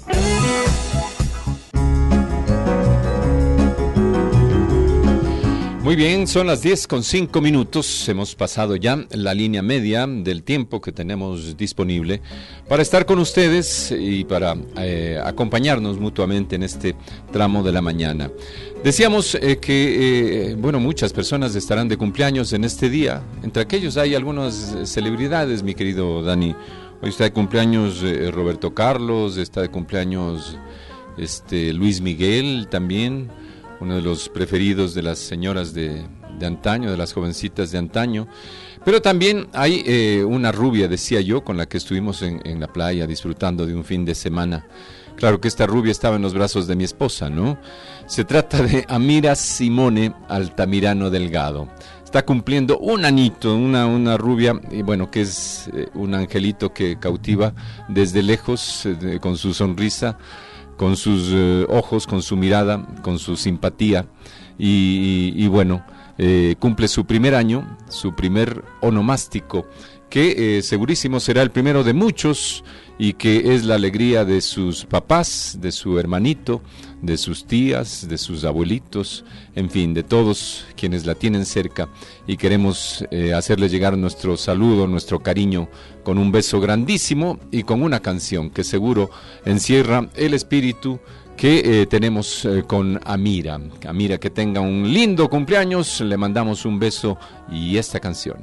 Muy bien, son las 10:05. Hemos pasado ya la línea media del tiempo que tenemos disponible para estar con ustedes y para acompañarnos mutuamente en este tramo de la mañana. Decíamos que muchas personas estarán de cumpleaños en este día. Entre aquellos hay algunas celebridades, mi querido Dani. Hoy está de cumpleaños Roberto Carlos, está de cumpleaños Luis Miguel también, uno de los preferidos de las señoras de antaño, de las jovencitas de antaño. Pero también hay una rubia, decía yo, con la que estuvimos en la playa disfrutando de un fin de semana. Claro que esta rubia estaba en los brazos de mi esposa, ¿no? Se trata de Amira Simone Altamirano Delgado. Está cumpliendo un añito, una rubia, y bueno, que es un angelito que cautiva desde lejos, con su sonrisa, con sus ojos, con su mirada, con su simpatía, y bueno, cumple su primer año, su primer onomástico, que segurísimo será el primero de muchos, y que es la alegría de sus papás, de su hermanito, de sus tías, de sus abuelitos, en fin, de todos quienes la tienen cerca, y queremos hacerle llegar nuestro saludo, nuestro cariño, con un beso grandísimo y con una canción que seguro encierra el espíritu que tenemos con Amira. Amira, que tenga un lindo cumpleaños, le mandamos un beso y esta canción.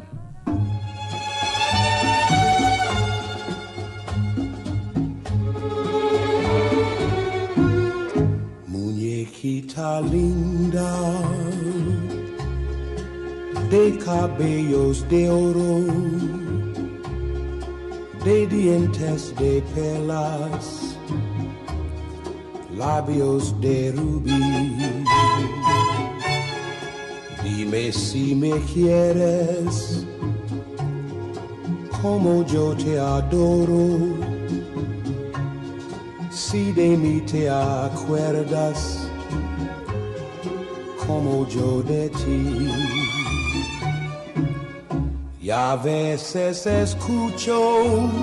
Muñequita linda, de cabellos de oro, de dientes de perlas, labios de rubí. Dime si me quieres, como yo te adoro. Si de mí te acuerdas, como yo de ti. Y a veces escucho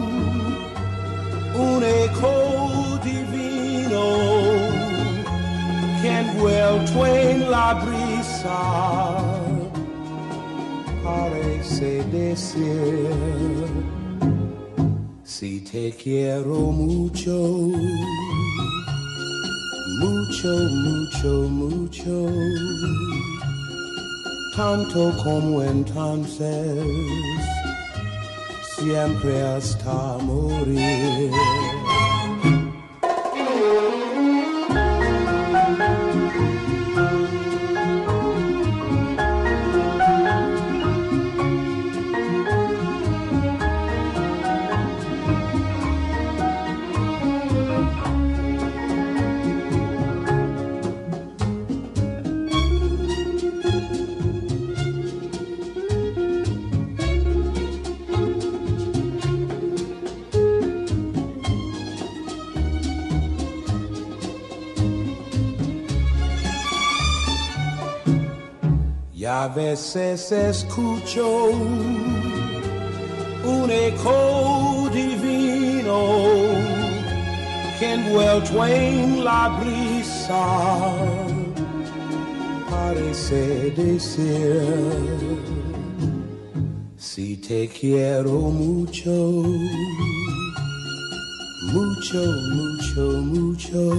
un eco divino que envuelto en la brisa parece decir: si te quiero mucho, mucho, mucho, mucho, tanto como entonces, siempre hasta morir. Y a veces escucho un eco divino que envuelto en la brisa parece decir: si te quiero mucho, mucho, mucho, mucho,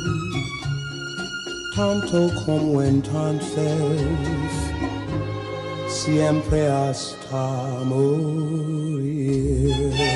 tanto como entonces, siempre hasta morir.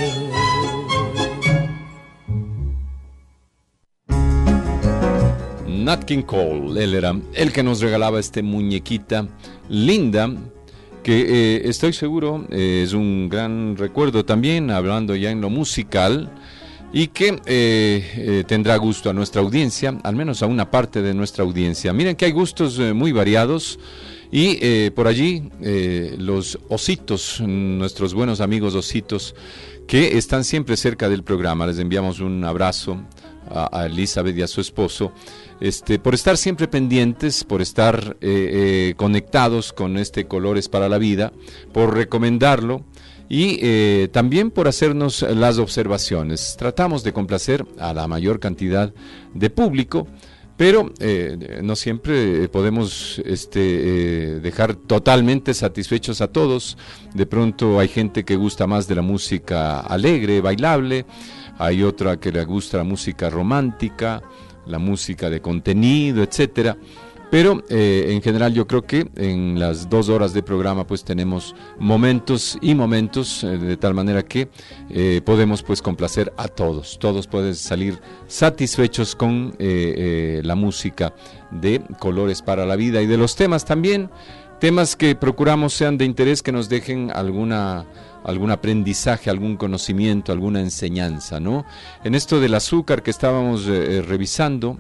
Nat King Cole, él era el que nos regalaba este muñequita linda, que estoy seguro es un gran recuerdo también, hablando ya en lo musical, y que tendrá gusto a nuestra audiencia, al menos a una parte de nuestra audiencia. Miren que hay gustos muy variados, Y por allí los ositos, nuestros buenos amigos ositos, que están siempre cerca del programa. Les enviamos un abrazo a Elizabeth y a su esposo, por estar siempre pendientes, por estar conectados con Colores para la Vida, por recomendarlo y también por hacernos las observaciones. Tratamos de complacer a la mayor cantidad de público, pero no siempre podemos dejar totalmente satisfechos a todos. De pronto hay gente que gusta más de la música alegre, bailable, hay otra que le gusta la música romántica, la música de contenido, etcétera. Pero en general yo creo que en las 2 horas de programa pues tenemos momentos y momentos, de tal manera que podemos pues complacer a todos. Todos pueden salir satisfechos con la música de Colores para la Vida y de los temas también, temas que procuramos sean de interés, que nos dejen algún aprendizaje, algún conocimiento, alguna enseñanza, ¿no? En esto del azúcar que estábamos revisando,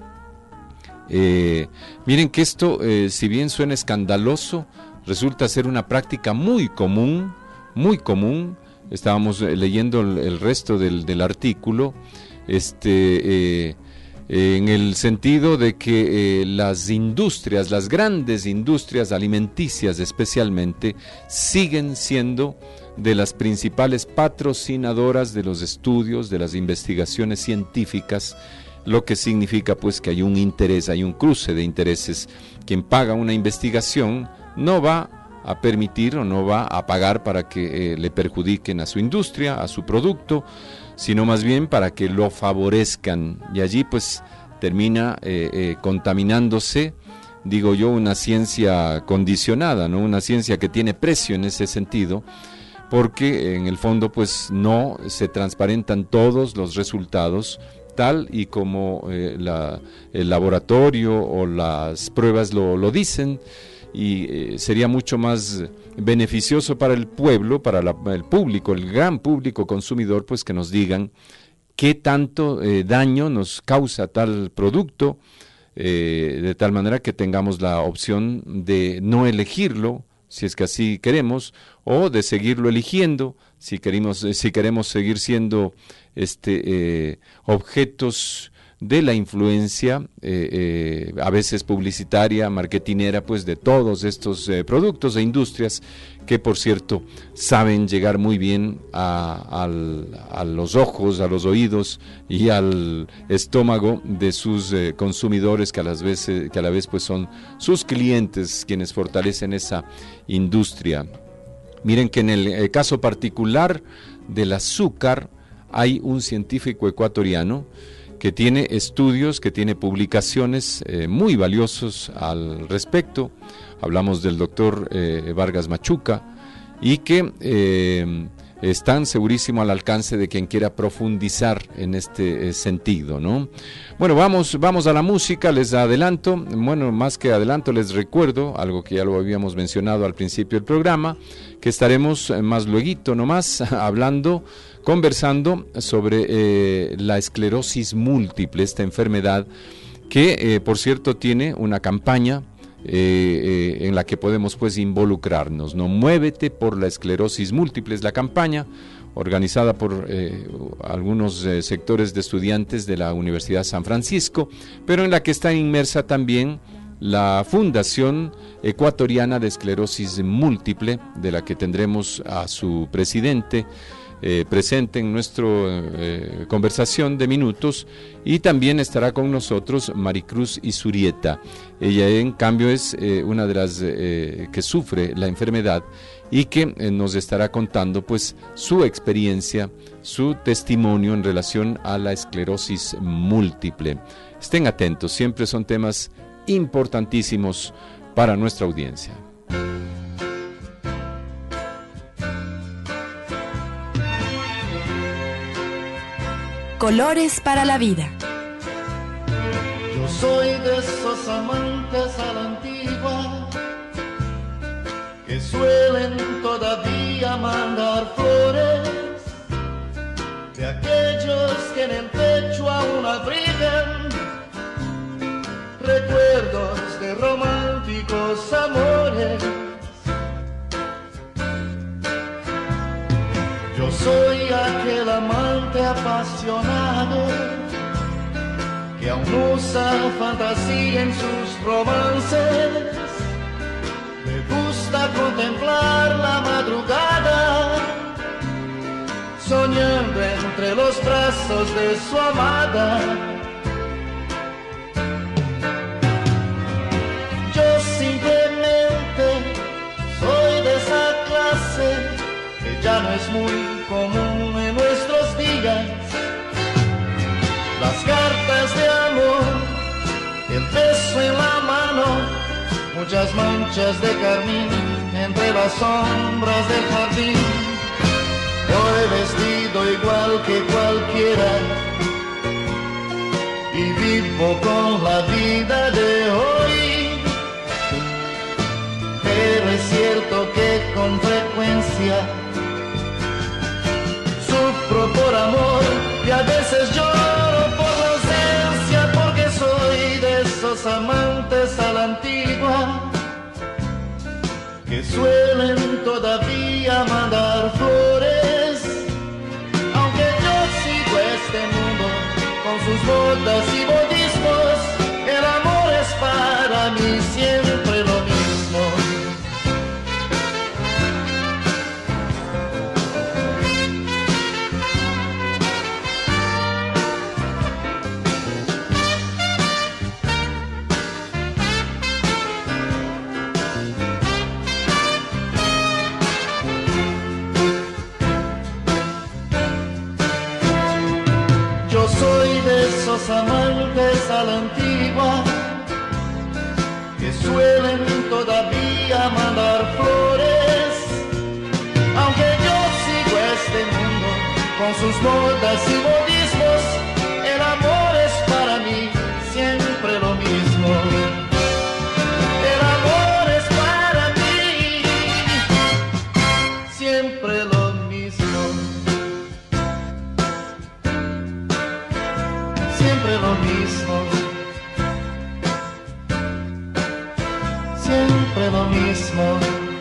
miren que esto, si bien suena escandaloso, resulta ser una práctica muy común, muy común. Estábamos leyendo el resto del artículo, en el sentido de que las industrias, las grandes industrias alimenticias especialmente, siguen siendo de las principales patrocinadoras de los estudios, de las investigaciones científicas, lo que significa pues que hay un interés, hay un cruce de intereses. Quien paga una investigación no va a permitir o no va a pagar para que le perjudiquen a su industria, a su producto, sino más bien para que lo favorezcan, y allí pues termina contaminándose, digo yo, una ciencia condicionada, ¿no? Una ciencia que tiene precio en ese sentido, porque en el fondo pues no se transparentan todos los resultados tal y como el laboratorio o las pruebas lo dicen, y sería mucho más beneficioso para el pueblo, para el público, el gran público consumidor, pues que nos digan qué tanto daño nos causa tal producto, de tal manera que tengamos la opción de no elegirlo, si es que así queremos, o de seguirlo eligiendo, si queremos seguir siendo objetos de la influencia, a veces publicitaria, marketinera, pues de todos estos productos e industrias que, por cierto, saben llegar muy bien a los ojos, a los oídos y al estómago de sus consumidores, que a la vez pues son sus clientes quienes fortalecen esa industria. Miren que en el caso particular del azúcar hay un científico ecuatoriano que tiene estudios, que tiene publicaciones muy valiosos al respecto. Hablamos del doctor Vargas Machuca, y que están segurísimo al alcance de quien quiera profundizar en este sentido, ¿no? Bueno, vamos a la música. Les adelanto, bueno, más que adelanto, les recuerdo algo que ya lo habíamos mencionado al principio del programa, que estaremos más lueguito nomás conversando sobre la esclerosis múltiple, esta enfermedad que, por cierto, tiene una campaña en la que podemos pues involucrarnos, ¿no? Muévete por la esclerosis múltiple es la campaña organizada por algunos sectores de estudiantes de la Universidad San Francisco, pero en la que está inmersa también la Fundación Ecuatoriana de Esclerosis Múltiple, de la que tendremos a su presidente presente en nuestra conversación de minutos, y también estará con nosotros Maricruz Isurieta. Ella, en cambio, es una de las que sufre la enfermedad y que nos estará contando pues su experiencia, su testimonio en relación a la esclerosis múltiple. Estén atentos, siempre son temas importantísimos para nuestra audiencia. Colores para la Vida. Yo soy de esos amantes a la antigua que suelen todavía mandar flores, de aquellos que en el pecho aún abrigan recuerdos de románticos amores. Yo soy aquel amante apasionado que aún usa fantasía en sus romances. Me gusta contemplar la madrugada, soñando entre los brazos de su amada. Yo simplemente soy de esa clase que ya no es muy común en nuestros días. Las cartas de amor, el beso en la mano, muchas manchas de carmín entre las sombras del jardín. Yo he vestido igual que cualquiera y vivo con la vida de hoy. Pero es cierto que con frecuencia sufro por amor y a veces lloro por la ausencia, porque soy de esos amantes a la antigua que suelen todavía mandar flores. Aunque yo sigo este mundo con sus modas y modismos, el amor es para mí siempre lo mismo. Amantes a la antigua que suelen todavía mandar flores. Aunque yo sigo este mundo con sus modas y modismos, el amor es para mí siempre lo mismo. El amor es para mí siempre lo mismo. Siempre lo mismo, siempre lo mismo.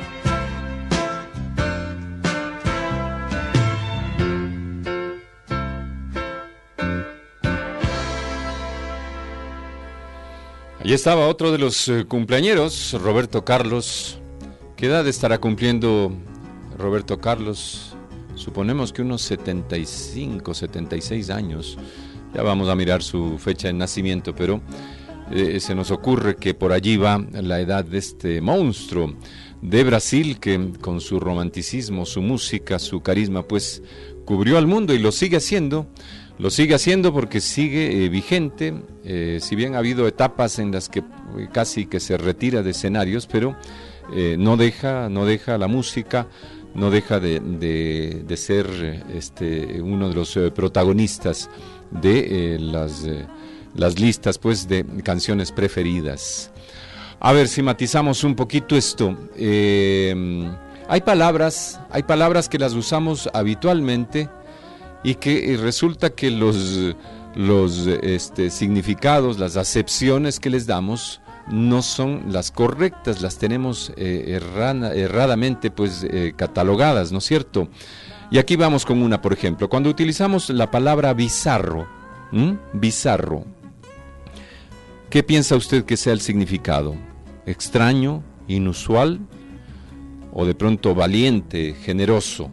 Allí estaba otro de los cumpleañeros, Roberto Carlos. ¿Qué edad estará cumpliendo Roberto Carlos? Suponemos que unos 75, 76 años. Ya vamos a mirar su fecha de nacimiento, pero se nos ocurre que por allí va la edad de este monstruo de Brasil, que con su romanticismo, su música, su carisma, pues cubrió al mundo y lo sigue haciendo porque sigue vigente. Si bien ha habido etapas en las que casi que se retira de escenarios, pero no deja la música, no deja de ser uno de los protagonistas de las listas pues de canciones preferidas. A ver si matizamos un poquito esto. Hay palabras que las usamos habitualmente y que resulta que los significados, las acepciones que les damos no son las correctas, las tenemos erradamente pues catalogadas, ¿no es cierto? Y aquí vamos con una, por ejemplo, cuando utilizamos la palabra bizarro, bizarro, ¿qué piensa usted que sea el significado? ¿Extraño, inusual o de pronto valiente, generoso?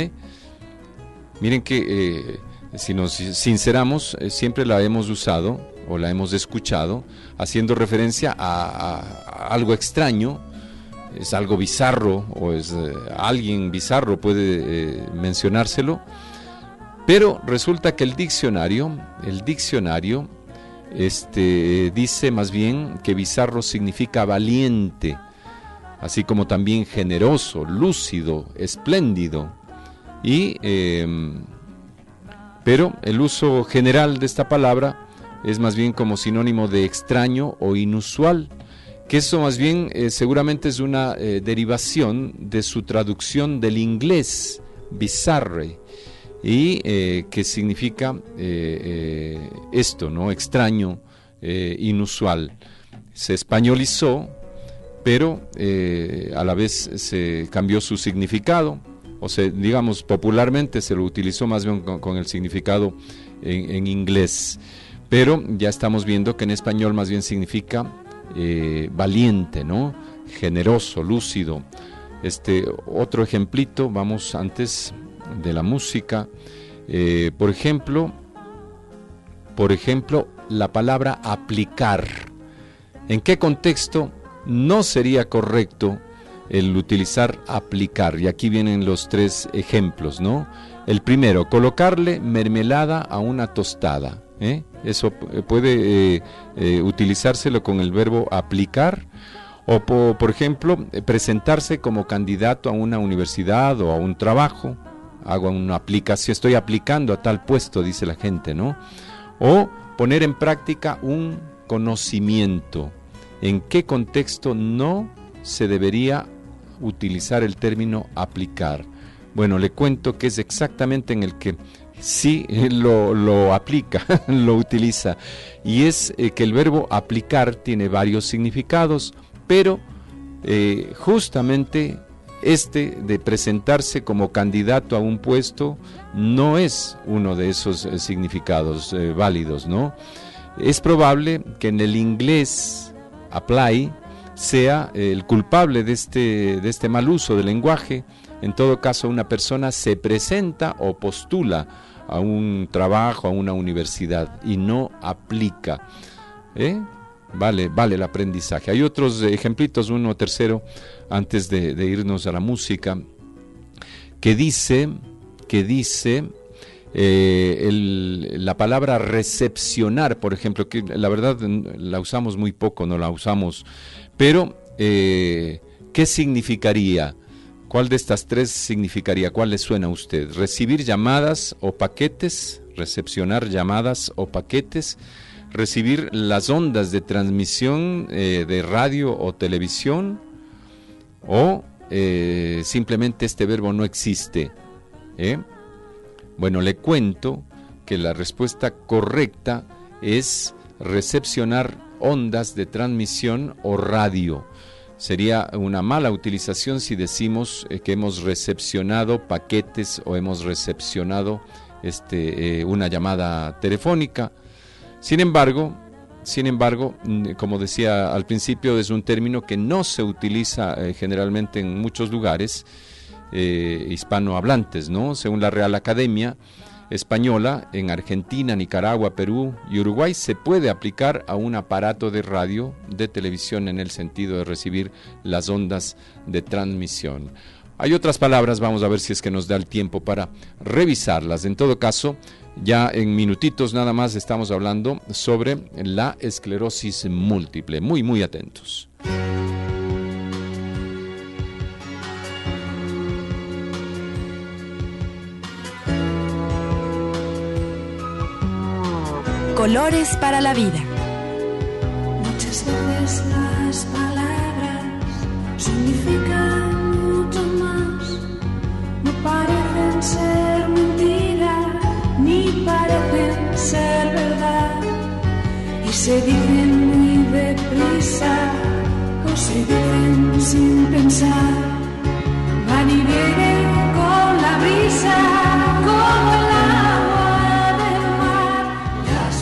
Miren que si nos sinceramos, siempre la hemos usado o la hemos escuchado haciendo referencia a algo extraño. Es algo bizarro o es alguien bizarro, puede mencionárselo, pero resulta que el diccionario dice más bien que bizarro significa valiente, así como también generoso, lúcido, espléndido, pero el uso general de esta palabra es más bien como sinónimo de extraño o inusual, que eso más bien seguramente es una derivación de su traducción del inglés, bizarre, y que significa esto, ¿no? Extraño, inusual. Se españolizó, pero a la vez se cambió su significado, o sea, digamos, popularmente se lo utilizó más bien con el significado en inglés, pero ya estamos viendo que en español más bien significa valiente, ¿no? Generoso, lúcido. Otro ejemplito, vamos antes de la música, por ejemplo, la palabra aplicar. ¿En qué contexto no sería correcto el utilizar aplicar? Y aquí vienen los 3 ejemplos, ¿no? El primero, colocarle mermelada a una tostada, ¿eh? Eso puede utilizárselo con el verbo aplicar. O por ejemplo, presentarse como candidato a una universidad o a un trabajo. Hago una aplicación, estoy aplicando a tal puesto, dice la gente, ¿no? O poner en práctica un conocimiento. ¿En qué contexto no se debería utilizar el término aplicar? Bueno, le cuento que es exactamente en el que sí lo aplica, lo utiliza. Y es que el verbo aplicar tiene varios significados, pero justamente de presentarse como candidato a un puesto no es uno de esos significados válidos, ¿no? Es probable que en el inglés apply sea el culpable de este mal uso del lenguaje. En todo caso, una persona se presenta o postula a un trabajo, a una universidad y no aplica. Vale el aprendizaje. Hay otros ejemplitos, uno tercero, antes de irnos a la música, que dice la palabra recepcionar, por ejemplo, que la verdad la usamos muy poco, no la usamos, pero ¿qué significaría? ¿Cuál de estas 3 significaría? ¿Cuál le suena a usted? ¿Recibir llamadas o paquetes? ¿Recepcionar llamadas o paquetes? ¿Recibir las ondas de transmisión de radio o televisión? ¿O simplemente este verbo no existe? Bueno, le cuento que la respuesta correcta es recepcionar ondas de transmisión o radio. Sería una mala utilización si decimos que hemos recepcionado paquetes o hemos recepcionado una llamada telefónica. Sin embargo, como decía al principio, es un término que no se utiliza generalmente en muchos lugares hispanohablantes, ¿no? Según la Real Academia Española, en Argentina, Nicaragua, Perú y Uruguay se puede aplicar a un aparato de radio, de televisión, en el sentido de recibir las ondas de transmisión. Hay otras palabras, vamos a ver si es que nos da el tiempo para revisarlas. En todo caso, ya en minutitos nada más estamos hablando sobre la esclerosis múltiple. Muy, muy atentos. Colores para la vida. Muchas veces las palabras significan mucho más. No parecen ser mentira, ni parecen ser verdad. Y se dicen muy deprisa, o se dicen sin pensar. Van y vienen con la brisa, como el agua del mar. Las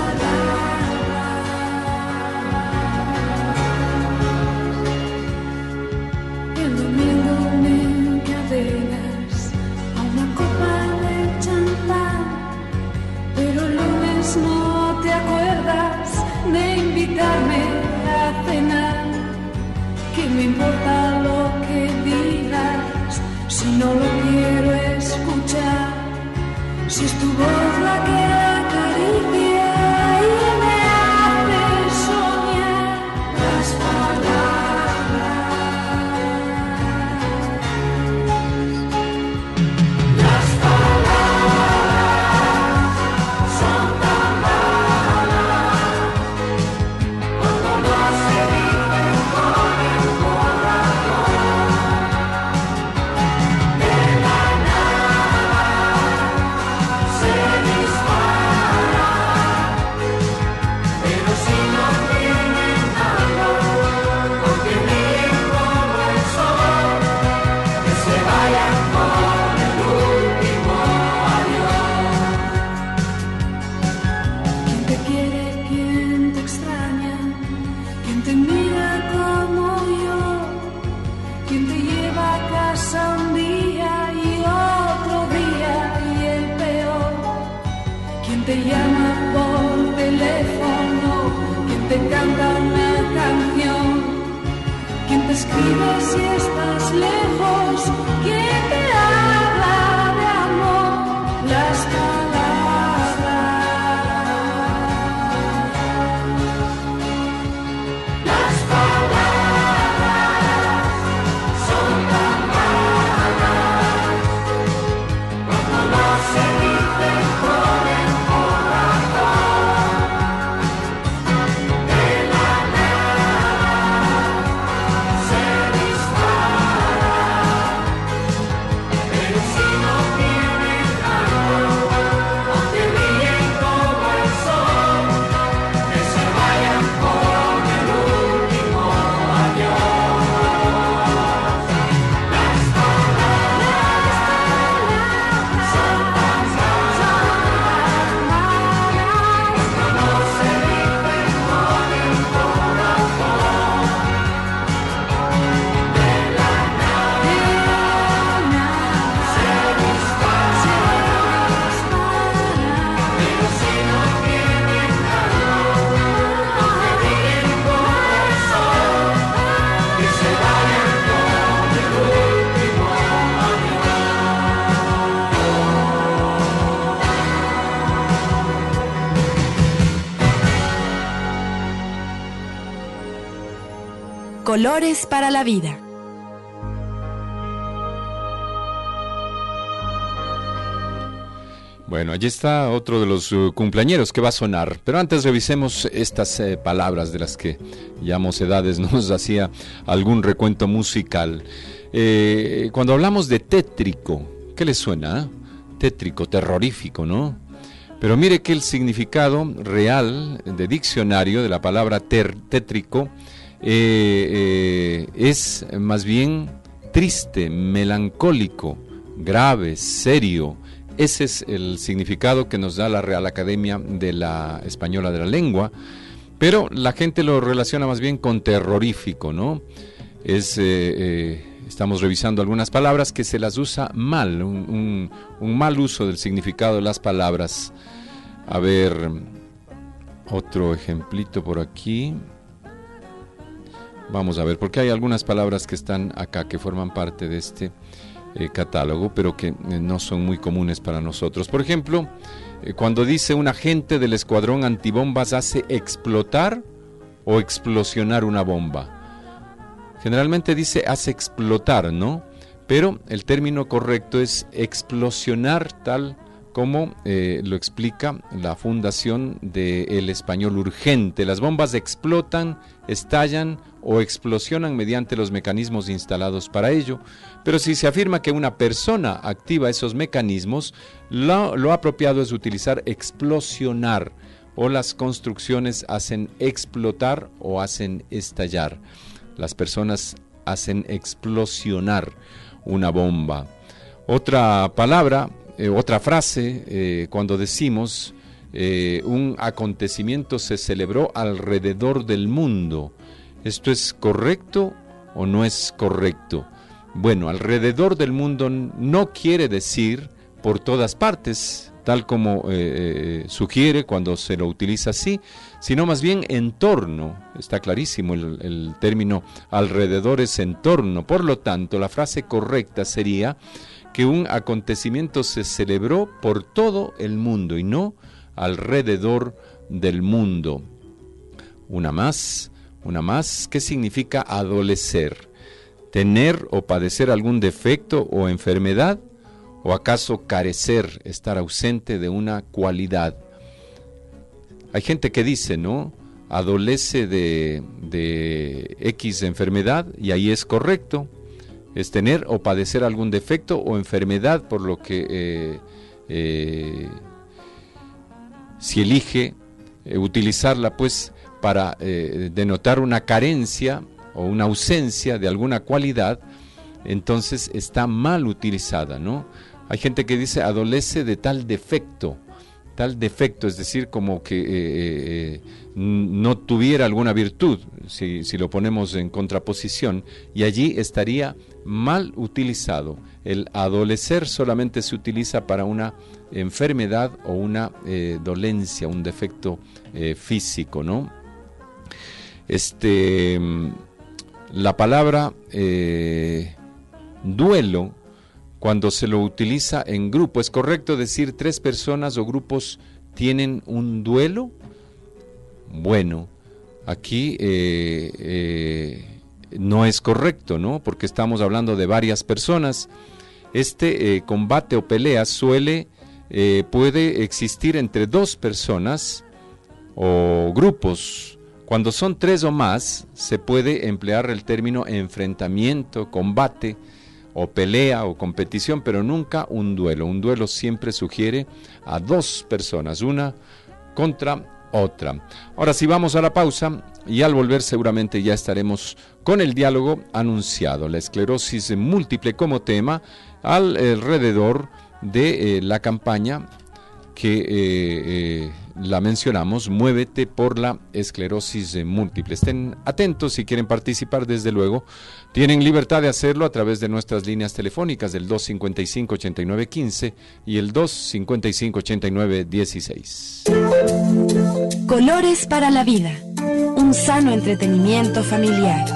palabras. El domingo me encadenas a una copa de champán, pero el lunes no te acuerdas de invitarme a cenar. ¿Qué me importa lo que digas si no lo quiero escuchar? Si es tu voz la que acaricia y me hace soñar. Las palabras. Las palabras son tan malas cuando no se dicen con el corazón. De la nada se dispara. escribe si estás lejos, ¿quién te habla de amor? Las palabras. Las palabras son tan malas cuando no se dicen con el corazón. De la nada se dispara, pero si no tienen algo, aunque brillen como el sol, que se vayan con el último adiós. Las palabras son tan malas cuando no se dicen con el corazón. De la nada se dispara, pero si no tienen algo, aunque brillen como el sol, que se vayan con el último Colores para la vida. Bueno, allí está otro de los cumpleañeros que va a sonar, pero antes revisemos estas palabras de las que ya Mocedades nos hacía algún recuento musical. Cuando hablamos de tétrico, ¿qué les suena? Tétrico, terrorífico, ¿no? Pero mire que el significado real de diccionario de la palabra tétrico es más bien triste, melancólico, grave, serio. Ese es el significado que nos da la Real Academia de la Española de la Lengua, pero la gente lo relaciona más bien con terrorífico, ¿no? Estamos revisando algunas palabras que se las usa mal, un mal uso del significado de las palabras. A ver, otro ejemplito por aquí. Vamos a ver, porque hay algunas palabras que están acá, que forman parte de este catálogo, pero que no son muy comunes para nosotros. Por ejemplo, cuando dice un agente del escuadrón antibombas hace explotar o explosionar una bomba. Generalmente dice hace explotar, ¿no? Pero el término correcto es explosionar, tal como lo explica la fundación del Español Urgente. Las bombas explotan, estallan o explosionan mediante los mecanismos instalados para ello. Pero si se afirma que una persona activa esos mecanismos, lo apropiado es utilizar explosionar, o las construcciones hacen explotar o hacen estallar. Las personas hacen explosionar una bomba. Otra palabra, otra frase, cuando decimos un acontecimiento se celebró alrededor del mundo. ¿Esto es correcto o no es correcto? Bueno, alrededor del mundo no quiere decir por todas partes, tal como sugiere cuando se lo utiliza así, sino más bien en torno. Está clarísimo, el término alrededor es en torno. Por lo tanto, la frase correcta sería que un acontecimiento se celebró por todo el mundo y no alrededor del mundo. Una más, ¿qué significa adolecer? ¿Tener o padecer algún defecto o enfermedad? ¿O acaso carecer, estar ausente de una cualidad? Hay gente que dice, ¿no? Adolece de X enfermedad, y ahí es correcto. Es tener o padecer algún defecto o enfermedad, por lo que si elige utilizarla pues para denotar una carencia o una ausencia de alguna cualidad, entonces está mal utilizada, ¿no? Hay gente que dice adolece de tal defecto, es decir, como que no tuviera alguna virtud, si lo ponemos en contraposición, y allí estaría mal utilizado. El adolecer solamente se utiliza para una enfermedad o una dolencia, un defecto físico, ¿no? la palabra duelo, cuando se lo utiliza en grupo, ¿es correcto decir 3 personas o grupos tienen un duelo? Bueno, aquí no es correcto, ¿no? Porque estamos hablando de varias personas. Este combate o pelea puede existir entre 2 personas o grupos. Cuando son 3 o más, se puede emplear el término enfrentamiento, combate, o pelea o competición, pero nunca un duelo. Un duelo siempre sugiere a 2 personas, una contra otra. Ahora sí, vamos a la pausa y al volver seguramente ya estaremos con el diálogo anunciado, la esclerosis múltiple como tema, alrededor de la campaña que la mencionamos, Muévete por la esclerosis múltiple. Estén atentos si quieren participar, desde luego. Tienen libertad de hacerlo a través de nuestras líneas telefónicas del 255-8915 y el 255-8916. Colores para la vida. Un sano entretenimiento familiar.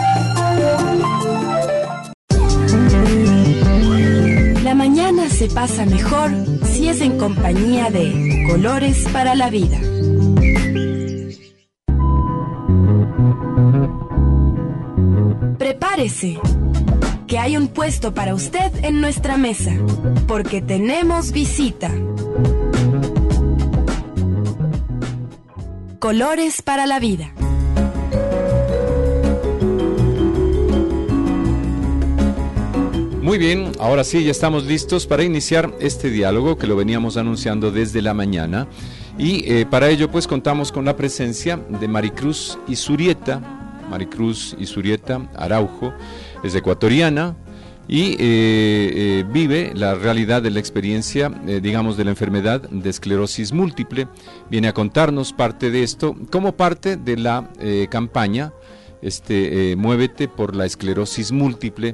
La mañana se pasa mejor si es en compañía de Colores para la Vida. Prepárese, que hay un puesto para usted en nuestra mesa, porque tenemos visita. Colores para la Vida. Muy bien, ahora sí, ya estamos listos para iniciar este diálogo que lo veníamos anunciando desde la mañana, y para ello pues contamos con la presencia de Maricruz Izurieta. Maricruz Izurieta Araujo es ecuatoriana y vive la realidad de la experiencia, digamos, de la enfermedad de esclerosis múltiple. Viene a contarnos parte de esto como parte de la campaña Muévete por la esclerosis múltiple,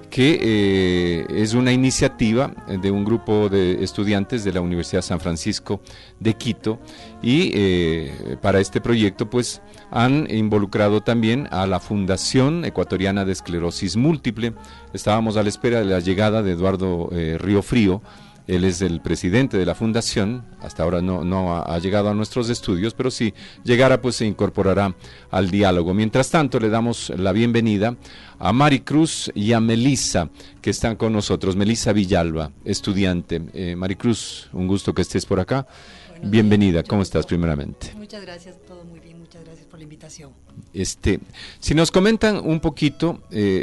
que es una iniciativa de un grupo de estudiantes de la Universidad San Francisco de Quito, y para este proyecto pues han involucrado también a la Fundación Ecuatoriana de Esclerosis Múltiple. Estábamos a la espera de la llegada de Eduardo Riofrío. Él es el presidente de la fundación. Hasta ahora no ha llegado a nuestros estudios, pero si llegara pues se incorporará al diálogo. Mientras tanto, le damos la bienvenida a Maricruz y a Melissa, que están con nosotros. Melissa Villalba, estudiante. Maricruz, un gusto que estés por acá. Bienvenida, ¿cómo estás primeramente? Muchas gracias, todo muy bien, muchas gracias por la invitación. Si nos comentan un poquito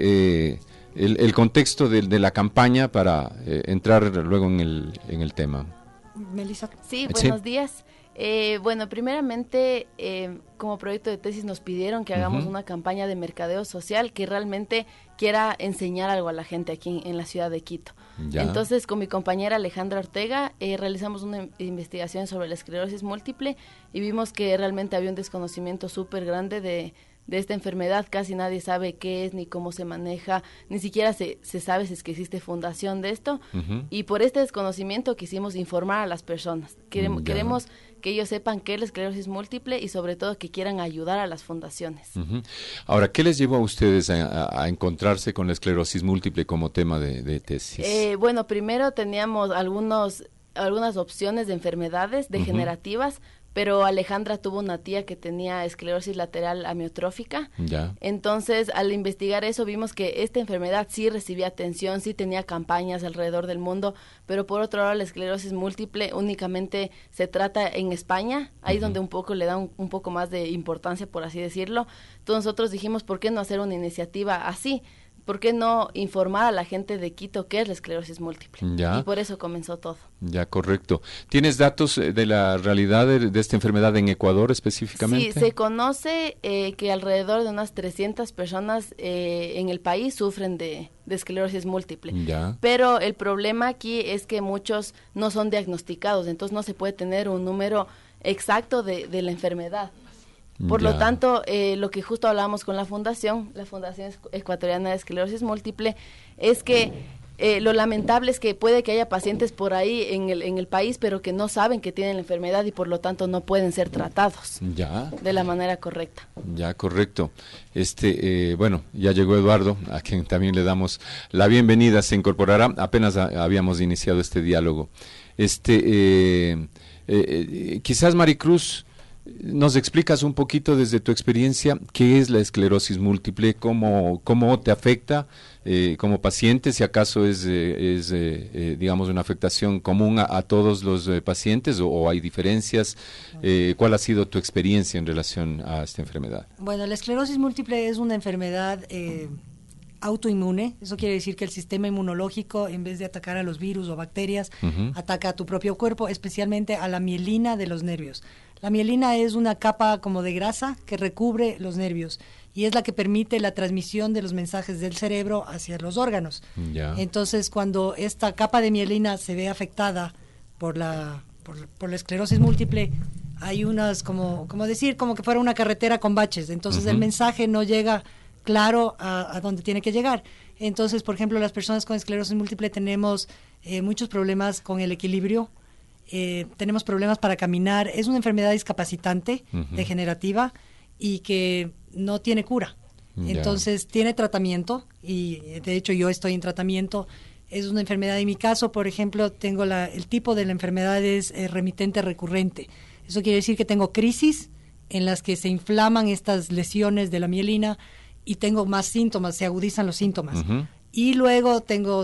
el contexto de la campaña para entrar luego en el tema. Melissa. Sí, buenos días. Bueno, primeramente, como proyecto de tesis nos pidieron que hagamos una campaña de mercadeo social que realmente quiera enseñar algo a la gente aquí en la ciudad de Quito. Ya. Entonces, con mi compañera Alejandra Ortega, realizamos una investigación sobre la esclerosis múltiple y vimos que realmente había un desconocimiento súper grande de esta enfermedad. Casi nadie sabe qué es ni cómo se maneja, ni siquiera se sabe si es que existe fundación de esto, y por este desconocimiento quisimos informar a las personas. Queremos que ellos sepan qué es la esclerosis múltiple y sobre todo que quieran ayudar a las fundaciones. Ahora, ¿qué les llevó a ustedes a encontrarse con la esclerosis múltiple como tema de tesis? Bueno, primero teníamos algunas opciones de enfermedades degenerativas, pero Alejandra tuvo una tía que tenía esclerosis lateral amiotrófica. Ya. Entonces, al investigar eso, vimos que esta enfermedad sí recibía atención, sí tenía campañas alrededor del mundo, pero por otro lado la esclerosis múltiple únicamente se trata en España, ahí donde un poco le da un poco más de importancia, por así decirlo. Entonces nosotros dijimos, ¿por qué no hacer una iniciativa así? ¿Por qué no informar a la gente de Quito qué es la esclerosis múltiple? Ya. Y por eso comenzó todo. Ya, correcto. ¿Tienes datos de la realidad de esta enfermedad en Ecuador específicamente? Sí, se conoce que alrededor de unas 300 personas en el país sufren de esclerosis múltiple. Ya. Pero el problema aquí es que muchos no son diagnosticados, entonces no se puede tener un número exacto de la enfermedad. Por lo tanto, lo que justo hablábamos con la Fundación Ecuatoriana de Esclerosis Múltiple, es que lo lamentable es que puede que haya pacientes por ahí en el país, pero que no saben que tienen la enfermedad y por lo tanto no pueden ser tratados de la manera correcta. Ya, correcto. Bueno, ya llegó Eduardo, a quien también le damos la bienvenida, se incorporará, apenas habíamos iniciado este diálogo. Quizás Maricruz, ¿nos explicas un poquito desde tu experiencia qué es la esclerosis múltiple, cómo te afecta como paciente, si acaso es digamos, una afectación común a todos los pacientes o hay diferencias? ¿Cuál ha sido tu experiencia en relación a esta enfermedad? Bueno, la esclerosis múltiple es una enfermedad autoinmune. Eso quiere decir que el sistema inmunológico, en vez de atacar a los virus o bacterias, ataca a tu propio cuerpo, especialmente a la mielina de los nervios. La mielina es una capa como de grasa que recubre los nervios y es la que permite la transmisión de los mensajes del cerebro hacia los órganos. Ya. Entonces, cuando esta capa de mielina se ve afectada por la esclerosis múltiple, hay unas, como que fuera una carretera con baches. Entonces, el mensaje no llega claro a donde tiene que llegar. Entonces, por ejemplo, las personas con esclerosis múltiple tenemos muchos problemas con el equilibrio. Tenemos problemas para caminar. Es una enfermedad discapacitante, degenerativa, y que no tiene cura. Entonces tiene tratamiento, y de hecho yo estoy en tratamiento. Es una enfermedad, en mi caso, por ejemplo, tengo el tipo de la enfermedad es remitente recurrente. Eso quiere decir que tengo crisis en las que se inflaman estas lesiones de la mielina y tengo más síntomas, se agudizan los síntomas. Y luego tengo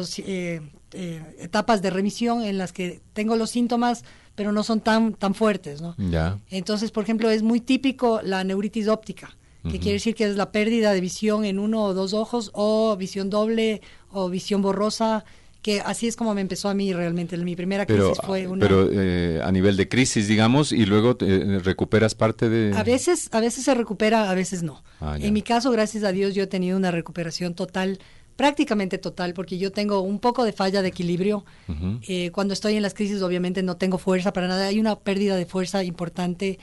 etapas de remisión en las que tengo los síntomas, pero no son tan fuertes, ¿no? Ya. Entonces, por ejemplo, es muy típico la neuritis óptica, que quiere decir que es la pérdida de visión en uno o dos ojos, o visión doble, o visión borrosa, que así es como me empezó a mí realmente. Mi primera crisis fue una... Pero a nivel de crisis, digamos, y luego recuperas parte de... A veces se recupera, a veces no. En mi caso, gracias a Dios, yo he tenido una recuperación total, prácticamente total, porque yo tengo un poco de falla de equilibrio. Cuando estoy en las crisis, obviamente no tengo fuerza para nada. Hay una pérdida de fuerza importante.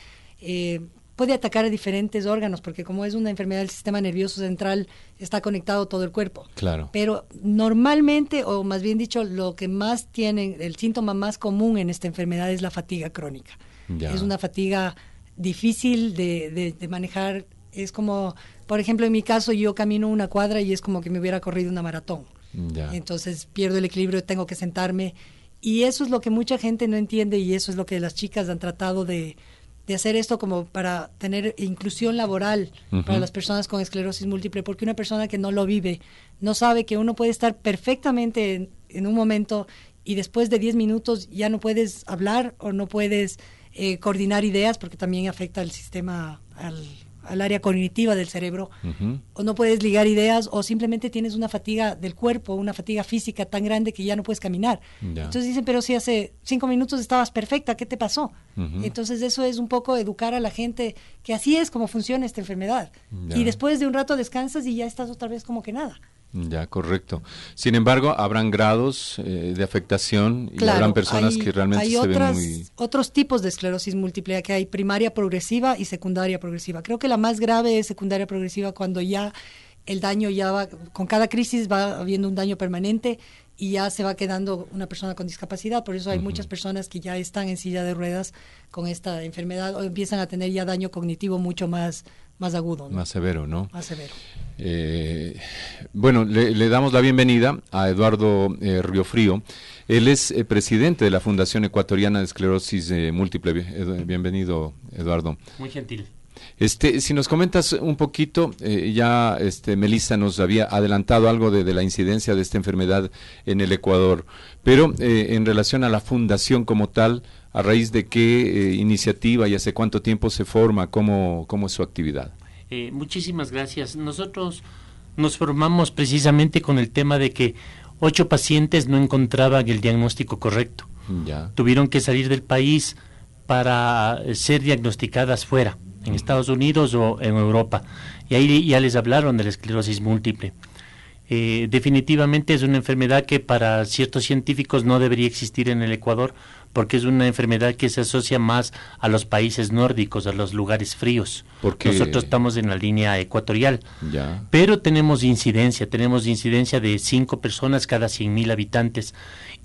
Puede atacar a diferentes órganos, porque como es una enfermedad del sistema nervioso central, está conectado todo el cuerpo. Claro. Pero normalmente, o más bien dicho, lo que más tienen, el síntoma más común en esta enfermedad es la fatiga crónica. Ya. Es una fatiga difícil de manejar. Es como, por ejemplo, en mi caso, yo camino una cuadra y es como que me hubiera corrido una maratón. Ya. Entonces pierdo el equilibrio, tengo que sentarme. Y eso es lo que mucha gente no entiende, y eso es lo que las chicas han tratado de hacer esto como para tener inclusión laboral para las personas con esclerosis múltiple, porque una persona que no lo vive no sabe que uno puede estar perfectamente en un momento y después de 10 minutos ya no puedes hablar o no puedes coordinar ideas, porque también afecta al sistema, al área cognitiva del cerebro, o no puedes ligar ideas, o simplemente tienes una fatiga del cuerpo, una fatiga física tan grande que ya no puedes caminar. Ya. Entonces dicen, pero si hace 5 minutos estabas perfecta, ¿qué te pasó? Entonces eso es un poco educar a la gente que así es como funciona esta enfermedad. Ya. Y después de un rato descansas y ya estás otra vez como que nada. Ya, correcto. Sin embargo, habrán grados de afectación y habrán personas que realmente se ven muy... otros tipos de esclerosis múltiple, que hay primaria progresiva y secundaria progresiva. Creo que la más grave es secundaria progresiva, cuando ya el daño ya va, con cada crisis va habiendo un daño permanente y ya se va quedando una persona con discapacidad. Por eso hay muchas personas que ya están en silla de ruedas con esta enfermedad, o empiezan a tener ya daño cognitivo mucho más agudo, ¿no? Más severo, ¿no? Más severo. Bueno, le damos la bienvenida a Eduardo Riofrío. Él es presidente de la Fundación Ecuatoriana de Esclerosis Múltiple. Bienvenido, Eduardo. Muy gentil. Si nos comentas un poquito, ya Melissa nos había adelantado algo de la incidencia de esta enfermedad en el Ecuador, pero en relación a la fundación como tal, ¿a raíz de qué iniciativa y hace cuánto tiempo se forma? ¿Cómo es su actividad? Muchísimas gracias. Nosotros nos formamos precisamente con el tema de que 8 pacientes no encontraban el diagnóstico correcto. Ya. Tuvieron que salir del país para ser diagnosticadas fuera, en Estados Unidos o en Europa. Y ahí ya les hablaron de la esclerosis múltiple. Definitivamente es una enfermedad que para ciertos científicos no debería existir en el Ecuador, porque es una enfermedad que se asocia más a los países nórdicos, a los lugares fríos. Porque nosotros estamos en la línea ecuatorial. Ya. Pero tenemos incidencia de 5 personas cada 100.000 habitantes,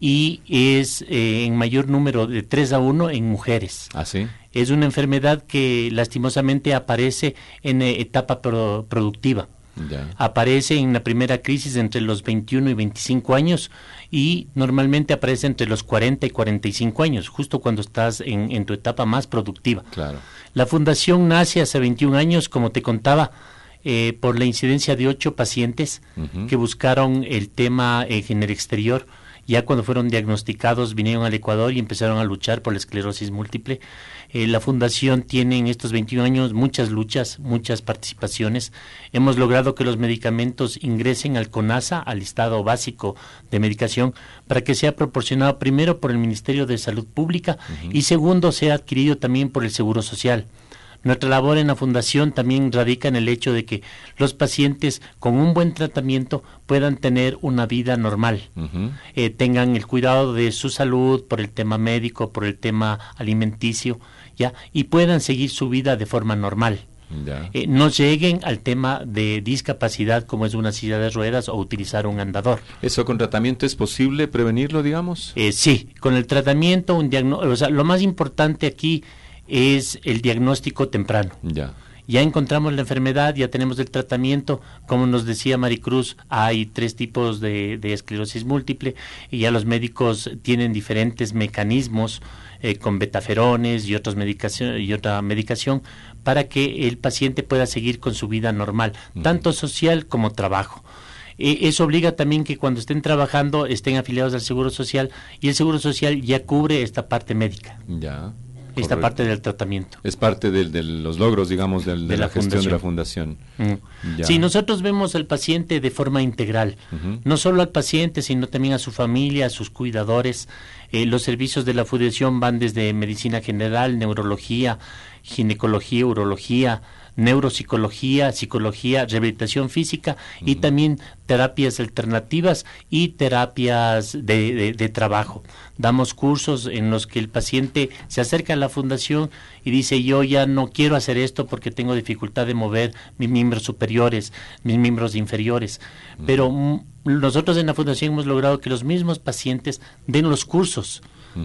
y es en mayor número de 3-1 en mujeres. ¿Ah, sí? Es una enfermedad que lastimosamente aparece en etapa productiva. Ya. Aparece en la primera crisis entre los 21 y 25 años, y normalmente aparece entre los 40 y 45 años, justo cuando estás en tu etapa más productiva. Claro. La fundación nace hace 21 años, como te contaba, por la incidencia de 8 pacientes que buscaron el tema en el exterior. Ya cuando fueron diagnosticados vinieron al Ecuador y empezaron a luchar por la esclerosis múltiple. La fundación tiene en estos 21 años muchas luchas, muchas participaciones. Hemos logrado que los medicamentos ingresen al CONASA, al listado básico de medicación, para que sea proporcionado primero por el Ministerio de Salud Pública y segundo sea adquirido también por el Seguro Social. Nuestra labor en la fundación también radica en el hecho de que los pacientes con un buen tratamiento puedan tener una vida normal, tengan el cuidado de su salud por el tema médico, por el tema alimenticio, ya, y puedan seguir su vida de forma normal. No lleguen al tema de discapacidad como es una silla de ruedas o utilizar un andador. ¿Eso con tratamiento es posible prevenirlo, digamos? Sí, con el tratamiento, o sea, lo más importante aquí es el diagnóstico temprano. Ya encontramos la enfermedad, ya tenemos el tratamiento. Como nos decía Maricruz, hay 3 tipos de esclerosis múltiple, y ya los médicos tienen diferentes mecanismos con betaferones y otra medicación para que el paciente pueda seguir con su vida normal, tanto social como trabajo. Eso obliga también que cuando estén trabajando estén afiliados al Seguro Social, y el Seguro Social ya cubre esta parte médica. Ya. Esta Correcto. Parte del tratamiento. Es parte de los logros, digamos, de la gestión de la fundación. Sí, nosotros vemos al paciente de forma integral, no solo al paciente, sino también a su familia, a sus cuidadores. Los servicios de la fundación van desde medicina general, neurología, ginecología, urología, neuropsicología, psicología, rehabilitación física y también terapias alternativas y terapias de trabajo. Damos cursos en los que el paciente se acerca a la fundación y dice: yo ya no quiero hacer esto porque tengo dificultad de mover mis miembros superiores, mis miembros inferiores. Pero nosotros en la fundación hemos logrado que los mismos pacientes den los cursos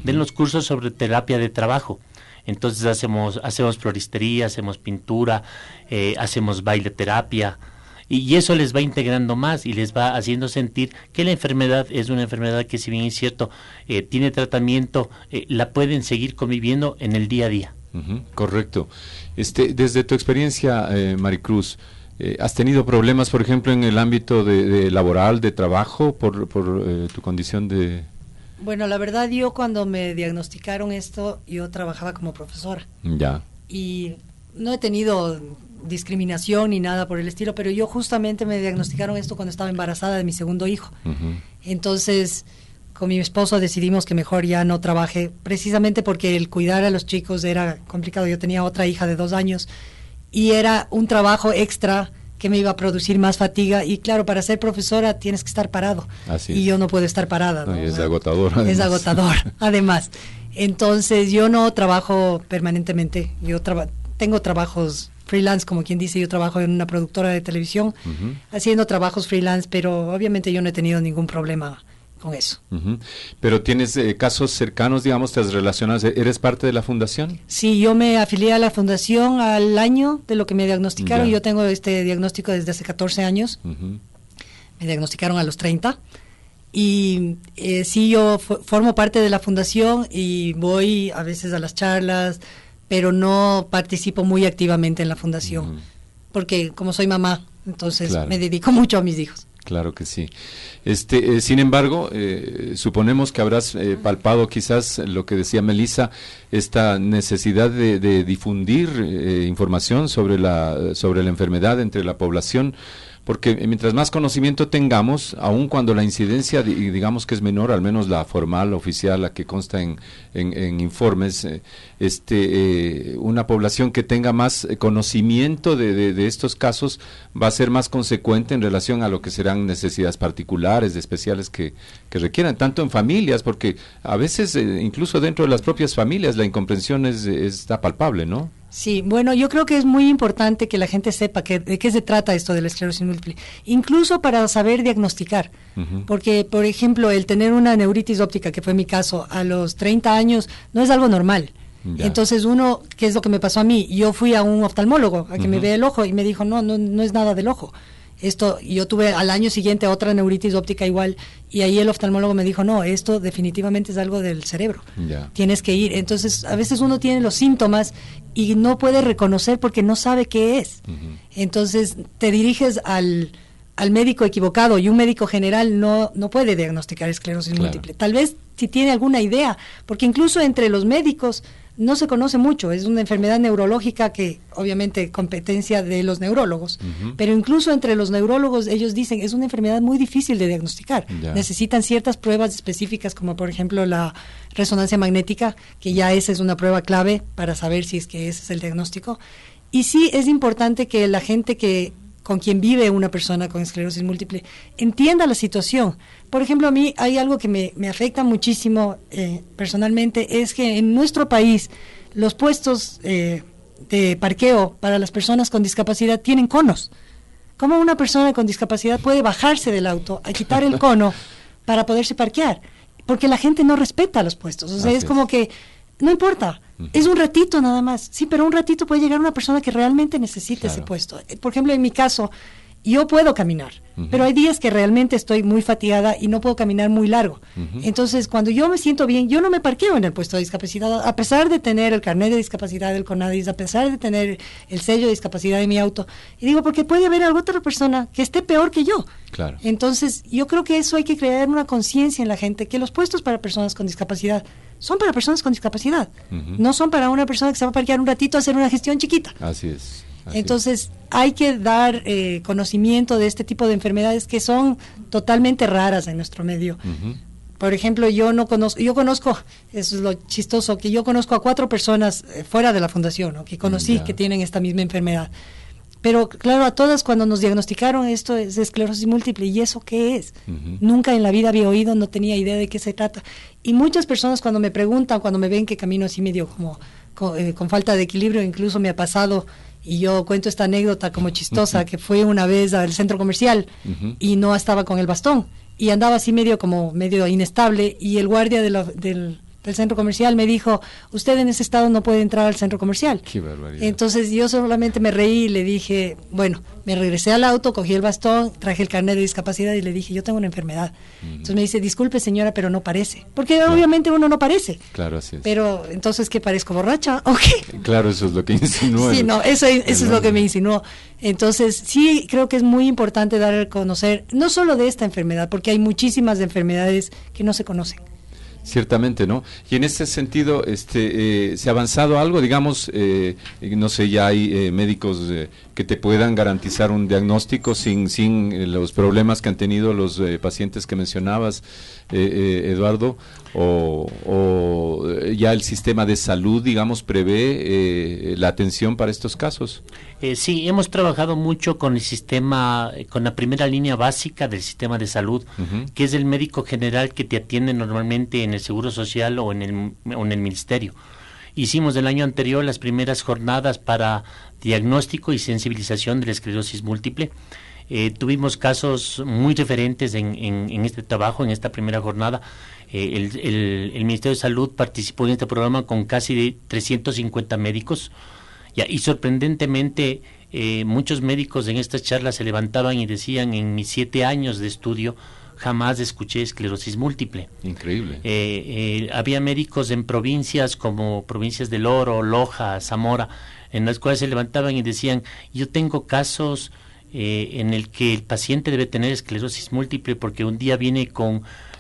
sobre terapia de trabajo. Entonces hacemos floristería, hacemos pintura, hacemos baileterapia, y eso les va integrando más y les va haciendo sentir que la enfermedad es una enfermedad que, si bien es cierto, tiene tratamiento, la pueden seguir conviviendo en el día a día. Correcto. Desde tu experiencia, Maricruz, ¿has tenido problemas, por ejemplo, en el ámbito de laboral, de trabajo, por tu condición de...? Bueno, la verdad, yo cuando me diagnosticaron esto, yo trabajaba como profesora. Ya. Y no he tenido discriminación ni nada por el estilo, pero yo justamente me diagnosticaron esto cuando estaba embarazada de mi segundo hijo. Entonces, con mi esposo decidimos que mejor ya no trabaje, precisamente porque el cuidar a los chicos era complicado. Yo tenía otra hija de 2 años y era un trabajo extra que me iba a producir más fatiga, y claro, para ser profesora tienes que estar parado. Y yo no puedo estar parada, ¿no? Es agotador. Además. Es agotador, además. Entonces yo no trabajo permanentemente, yo tengo trabajos freelance, como quien dice. Yo trabajo en una productora de televisión haciendo trabajos freelance, pero obviamente yo no he tenido ningún problema con eso. Pero tienes casos cercanos, digamos, te relacionas, ¿eres parte de la fundación? Sí, yo me afilié a la fundación al año de lo que me diagnosticaron. Yo tengo este diagnóstico desde hace 14 años. Me diagnosticaron a los 30. Y sí, yo formo parte de la fundación y voy a veces a las charlas, pero no participo muy activamente en la fundación, porque como soy mamá, entonces me dedico mucho a mis hijos. Claro que sí. Sin embargo, suponemos que habrás palpado quizás lo que decía Melissa, esta necesidad de difundir información sobre la enfermedad entre la población, porque mientras más conocimiento tengamos, aun cuando la incidencia, digamos que es menor, al menos la formal, oficial, la que consta en informes, una población que tenga más conocimiento de estos casos va a ser más consecuente en relación a lo que serán necesidades particulares, especiales que requieran, tanto en familias, porque a veces incluso dentro de las propias familias la incomprensión está palpable, ¿no? Sí, bueno, yo creo que es muy importante que la gente sepa de qué se trata esto de la esclerosis múltiple, incluso para saber diagnosticar, porque, por ejemplo, el tener una neuritis óptica, que fue mi caso, a los 30 años, no es algo normal. Ya. Entonces uno, ¿qué es lo que me pasó a mí? Yo fui a un oftalmólogo a que me vea el ojo y me dijo, no es nada del ojo. Yo tuve al año siguiente otra neuritis óptica igual, y ahí el oftalmólogo me dijo, no, esto definitivamente es algo del cerebro, tienes que ir. Entonces a veces uno tiene los síntomas y no puede reconocer porque no sabe qué es. Entonces te diriges al médico equivocado, y un médico general no puede diagnosticar esclerosis múltiple. Tal vez si tiene alguna idea, porque incluso entre los médicos no se conoce mucho, es una enfermedad neurológica que obviamente competencia de los neurólogos, pero incluso entre los neurólogos ellos dicen es una enfermedad muy difícil de diagnosticar, necesitan ciertas pruebas específicas, como por ejemplo la resonancia magnética, que ya esa es una prueba clave para saber si es que ese es el diagnóstico. Y sí es importante que la gente con quien vive una persona con esclerosis múltiple entienda la situación. Por ejemplo, a mí hay algo que me afecta muchísimo personalmente, es que en nuestro país los puestos de parqueo para las personas con discapacidad tienen conos. ¿Cómo una persona con discapacidad puede bajarse del auto a quitar el cono para poderse parquear? Porque la gente no respeta los puestos. O sea, es como que no importa, es un ratito nada más. Sí, pero un ratito puede llegar una persona que realmente necesite ese puesto. Por ejemplo, en mi caso, yo puedo caminar, pero hay días que realmente estoy muy fatigada y no puedo caminar muy largo. Entonces, cuando yo me siento bien, yo no me parqueo en el puesto de discapacidad, a pesar de tener el carnet de discapacidad del CONADIS, a pesar de tener el sello de discapacidad de mi auto. Y digo, porque puede haber alguna otra persona que esté peor que yo. Claro. Entonces, yo creo que eso hay que crear una conciencia en la gente, que los puestos para personas con discapacidad son para personas con discapacidad, no son para una persona que se va a parquear un ratito a hacer una gestión chiquita. Así es. Entonces hay que dar conocimiento de este tipo de enfermedades que son totalmente raras en nuestro medio. Por ejemplo, yo conozco, eso es lo chistoso, que yo conozco a 4 personas fuera de la fundación, ¿no? Que conocí que tienen esta misma enfermedad. Pero claro, a todas cuando nos diagnosticaron esto es esclerosis múltiple, ¿y eso qué es? Nunca en la vida había oído, no tenía idea de qué se trata. Y muchas personas cuando me preguntan, cuando me ven que camino así medio como con falta de equilibrio, incluso me ha pasado, y yo cuento esta anécdota como chistosa, que fue una vez al centro comercial y no estaba con el bastón, y andaba así medio inestable, y el guardia del centro comercial me dijo, usted en ese estado no puede entrar al centro comercial. Qué barbaridad. Entonces yo solamente me reí y le dije, bueno, me regresé al auto, cogí el bastón, traje el carnet de discapacidad y le dije, yo tengo una enfermedad. Entonces me dice, disculpe señora, pero no parece. Porque obviamente uno no parece. Claro, así es. Pero entonces, ¿qué, parezco borracha o qué? Claro, eso es lo que insinuó. Sí, no, eso es lo que me insinuó. Entonces, sí, creo que es muy importante dar a conocer, no solo de esta enfermedad, porque hay muchísimas enfermedades que no se conocen. Ciertamente, ¿no? Y en ese sentido, ¿se ha avanzado algo? Digamos, no sé, ya hay médicos que te puedan garantizar un diagnóstico sin los problemas que han tenido los pacientes que mencionabas, Eduardo, o ya el sistema de salud, digamos, prevé la atención para estos casos. Sí, hemos trabajado mucho con el sistema, con la primera línea básica del sistema de salud, que es el médico general que te atiende normalmente en el Seguro Social o en el Ministerio. Hicimos el año anterior las primeras jornadas para diagnóstico y sensibilización de la esclerosis múltiple. Tuvimos casos muy referentes en este trabajo, en esta primera jornada. El Ministerio de Salud participó en este programa con casi de 350 médicos. Y sorprendentemente muchos médicos en estas charlas se levantaban y decían, en mis 7 años de estudio jamás escuché esclerosis múltiple. Increíble. Había médicos en provincias como provincias del Oro, Loja, Zamora, en las cuales se levantaban y decían, yo tengo casos en el que el paciente debe tener esclerosis múltiple porque un día viene con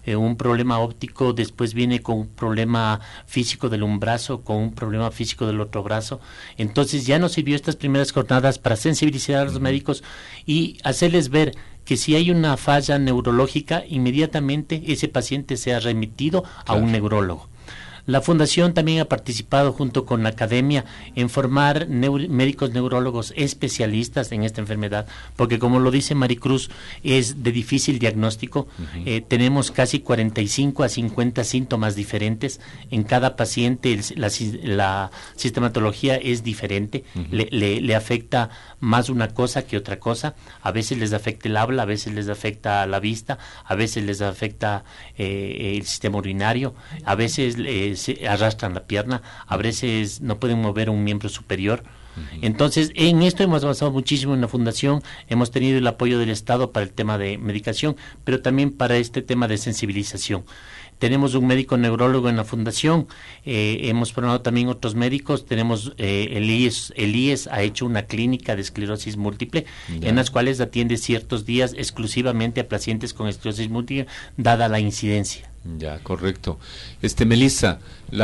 un problema óptico, después viene con un problema físico del un brazo, con un problema físico del otro brazo. Entonces ya nos sirvió estas primeras jornadas para sensibilizar a los médicos y hacerles ver que si hay una falla neurológica, inmediatamente ese paciente sea remitido a un neurólogo. La Fundación también ha participado junto con la academia en formar médicos neurólogos especialistas en esta enfermedad, porque como lo dice Maricruz, es de difícil diagnóstico. Tenemos casi 45 a 50 síntomas diferentes. En cada paciente la sistematología es diferente, le afecta más una cosa que otra cosa. A veces les afecta el habla, a veces les afecta la vista, a veces les afecta el sistema urinario, a veces se arrastran la pierna, a veces no pueden mover un miembro superior. Entonces, en esto hemos avanzado muchísimo en la Fundación, hemos tenido el apoyo del Estado para el tema de medicación, pero también para este tema de sensibilización. Tenemos un médico neurólogo en la Fundación, hemos formado también otros médicos, tenemos el IES ha hecho una clínica de esclerosis múltiple, en las cuales atiende ciertos días exclusivamente a pacientes con esclerosis múltiple, dada la incidencia. Ya, correcto. Melissa,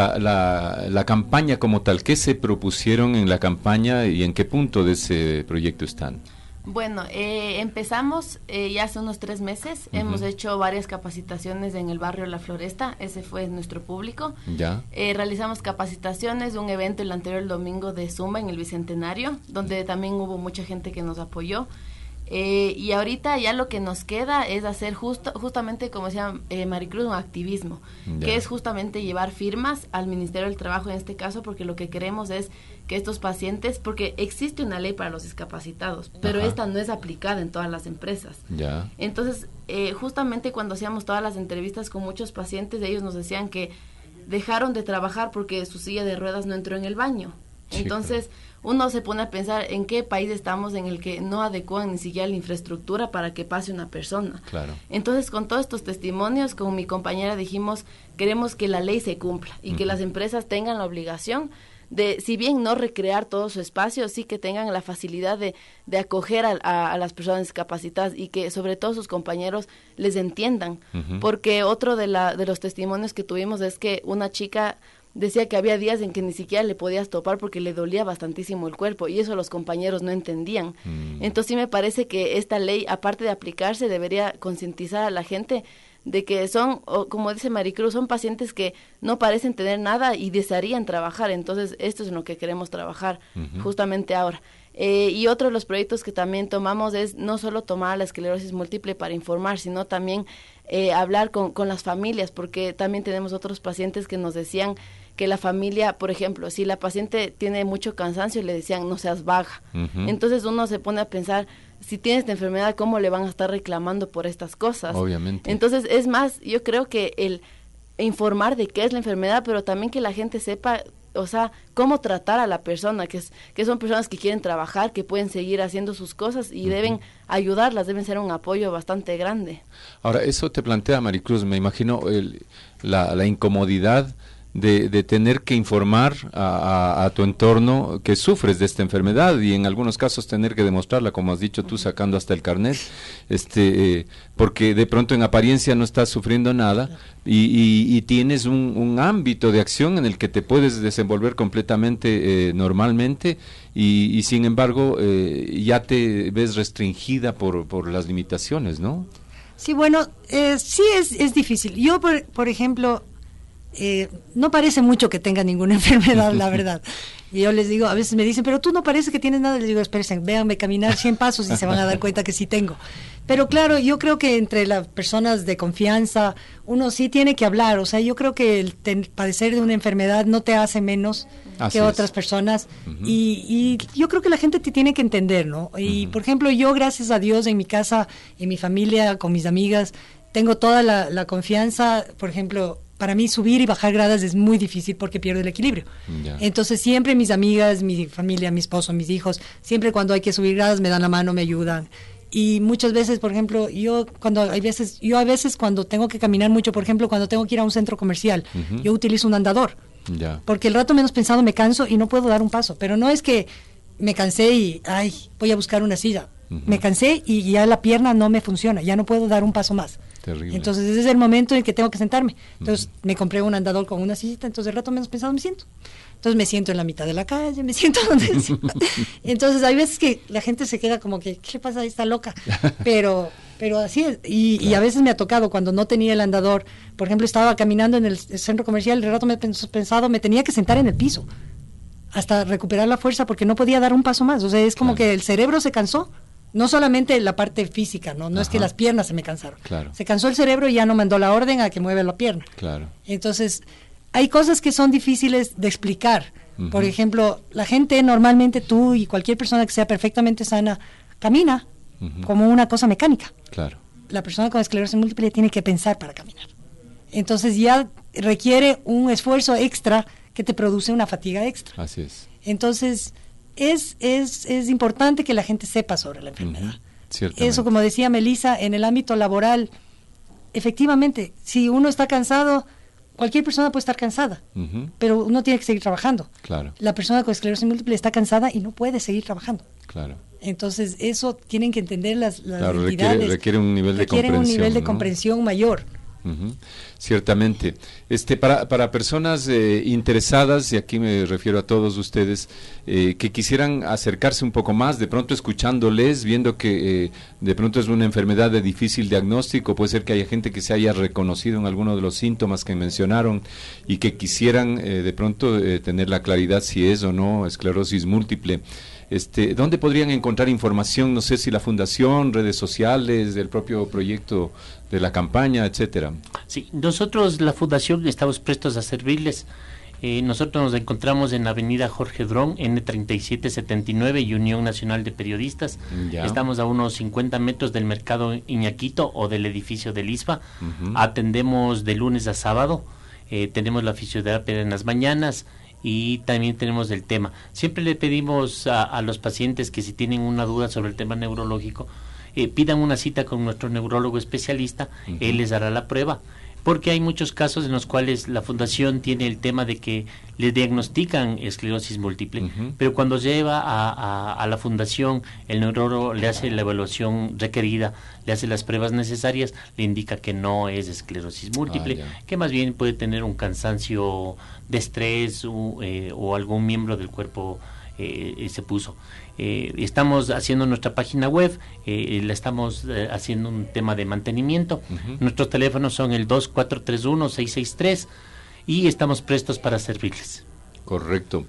la campaña como tal, ¿qué se propusieron en la campaña y en qué punto de ese proyecto están? Bueno, empezamos ya hace unos 3 meses, hemos hecho varias capacitaciones en el barrio La Floresta, ese fue nuestro público. Ya. Realizamos capacitaciones, un evento el anterior domingo de Zumba en el Bicentenario, donde también hubo mucha gente que nos apoyó. Y ahorita ya lo que nos queda es hacer justamente, como decía Maricruz, un activismo, que es justamente llevar firmas al Ministerio del Trabajo en este caso, porque lo que queremos es que estos pacientes, porque existe una ley para los discapacitados, pero esta no es aplicada en todas las empresas. Ya. Entonces, justamente cuando hacíamos todas las entrevistas con muchos pacientes, ellos nos decían que dejaron de trabajar porque su silla de ruedas no entró en el baño. Entonces, uno se pone a pensar en qué país estamos en el que no adecuan ni siquiera la infraestructura para que pase una persona. Claro. Entonces, con todos estos testimonios, con mi compañera dijimos, queremos que la ley se cumpla y que las empresas tengan la obligación de, si bien no recrear todo su espacio, sí que tengan la facilidad de acoger a las personas discapacitadas y que sobre todo sus compañeros les entiendan. Porque otro de los testimonios que tuvimos es que una chica decía que había días en que ni siquiera le podías topar porque le dolía bastantísimo el cuerpo y eso los compañeros no entendían. Entonces sí me parece que esta ley, aparte de aplicarse, debería concientizar a la gente de que son, como dice Maricruz, son pacientes que no parecen tener nada y desearían trabajar. Entonces esto es en lo que queremos trabajar justamente ahora. Y otro de los proyectos que también tomamos es no solo tomar la esclerosis múltiple para informar, sino también hablar con las familias, porque también tenemos otros pacientes que nos decían que la familia, por ejemplo, si la paciente tiene mucho cansancio, le decían no seas vaga. Entonces uno se pone a pensar, si tiene esta enfermedad, ¿cómo le van a estar reclamando por estas cosas? Obviamente. Entonces es más, yo creo que el informar de qué es la enfermedad, pero también que la gente sepa, o sea, cómo tratar a la persona, que son personas que quieren trabajar, que pueden seguir haciendo sus cosas y deben ayudarlas, deben ser un apoyo bastante grande. Ahora, eso te plantea, Maricruz, me imagino la incomodidad de tener que informar a tu entorno que sufres de esta enfermedad y en algunos casos tener que demostrarla, como has dicho tú, sacando hasta el carnet, porque de pronto en apariencia no estás sufriendo nada y tienes un ámbito de acción en el que te puedes desenvolver completamente normalmente y sin embargo ya te ves restringida por las limitaciones, ¿no? Sí, bueno, sí es difícil. Yo, por ejemplo, no parece mucho que tenga ninguna enfermedad, la verdad. Y yo les digo, a veces me dicen, pero tú no parece que tienes nada. Les digo, espérense, véanme caminar 100 pasos y se van a dar cuenta que sí tengo. Pero claro, yo creo que entre las personas de confianza, uno sí tiene que hablar. O sea, yo creo que el padecer de una enfermedad no te hace menos que otras personas. Y yo creo que la gente te tiene que entender, ¿no? Y por ejemplo, yo, gracias a Dios, en mi casa, en mi familia, con mis amigas, tengo toda la confianza. Por ejemplo, para mí subir y bajar gradas es muy difícil porque pierdo el equilibrio. Entonces siempre mis amigas, mi familia, mi esposo, mis hijos, siempre cuando hay que subir gradas me dan la mano, me ayudan. Y muchas veces, por ejemplo, yo a veces cuando tengo que caminar mucho, por ejemplo, cuando tengo que ir a un centro comercial, yo utilizo un andador. Porque el rato menos pensado me canso y no puedo dar un paso. Pero no es que me cansé y voy a buscar una silla. Me cansé y ya la pierna no me funciona, ya no puedo dar un paso más. Terrible. Entonces ese es el momento en que tengo que sentarme. Entonces me compré un andador con una sillita, entonces de rato menos pensado me siento. Entonces me siento en la mitad de la calle, me siento donde sea. Entonces hay veces que la gente se queda como que, ¿qué le pasa? Ahí está loca. Pero así es. Y a veces me ha tocado cuando no tenía el andador. Por ejemplo, estaba caminando en el centro comercial, de rato me he pensado, me tenía que sentar en el piso hasta recuperar la fuerza porque no podía dar un paso más. O sea, es como que el cerebro se cansó. No solamente la parte física, no es que las piernas se me cansaron. Claro. Se cansó el cerebro y ya no mandó la orden a que mueva la pierna. Claro. Entonces, hay cosas que son difíciles de explicar. Por ejemplo, la gente normalmente, tú y cualquier persona que sea perfectamente sana, camina como una cosa mecánica. Claro. La persona con esclerosis múltiple tiene que pensar para caminar. Entonces ya requiere un esfuerzo extra que te produce una fatiga extra. Así es. Entonces, es importante que la gente sepa sobre la enfermedad. Eso, como decía Melissa, en el ámbito laboral, efectivamente, si uno está cansado, cualquier persona puede estar cansada, pero uno tiene que seguir trabajando. Claro. La persona con esclerosis múltiple está cansada y no puede seguir trabajando. Claro. Entonces, eso tienen que entender las claro, entidades. requiere un nivel de comprensión mayor. Ciertamente. Para personas interesadas, y aquí me refiero a todos ustedes, que quisieran acercarse un poco más, de pronto escuchándoles, viendo que de pronto es una enfermedad de difícil diagnóstico, puede ser que haya gente que se haya reconocido en alguno de los síntomas que mencionaron y que quisieran de pronto tener la claridad si es o no esclerosis múltiple. ¿Dónde podrían encontrar información? No sé si la fundación, redes sociales, del propio proyecto de la campaña, etcétera. Sí, nosotros, la fundación, estamos prestos a servirles. Nosotros nos encontramos en la avenida Jorge Dron, N3779 y Unión Nacional de Periodistas. Ya. Estamos a unos 50 metros del mercado Iñaquito o del edificio del ISPA. Atendemos de lunes a sábado. Tenemos la fisioterapia en las mañanas. Y también tenemos el tema. Siempre le pedimos a los pacientes que si tienen una duda sobre el tema neurológico, pidan una cita con nuestro neurólogo especialista, él les hará la prueba. Porque hay muchos casos en los cuales la fundación tiene el tema de que le diagnostican esclerosis múltiple, pero cuando lleva a la fundación, el neurólogo le hace la evaluación requerida, le hace las pruebas necesarias, le indica que no es esclerosis múltiple, que más bien puede tener un cansancio de estrés o algún miembro del cuerpo se puso. Estamos haciendo nuestra página web, la estamos haciendo un tema de mantenimiento. Nuestros teléfonos son el 2431-663 y estamos prestos para servirles. Correcto.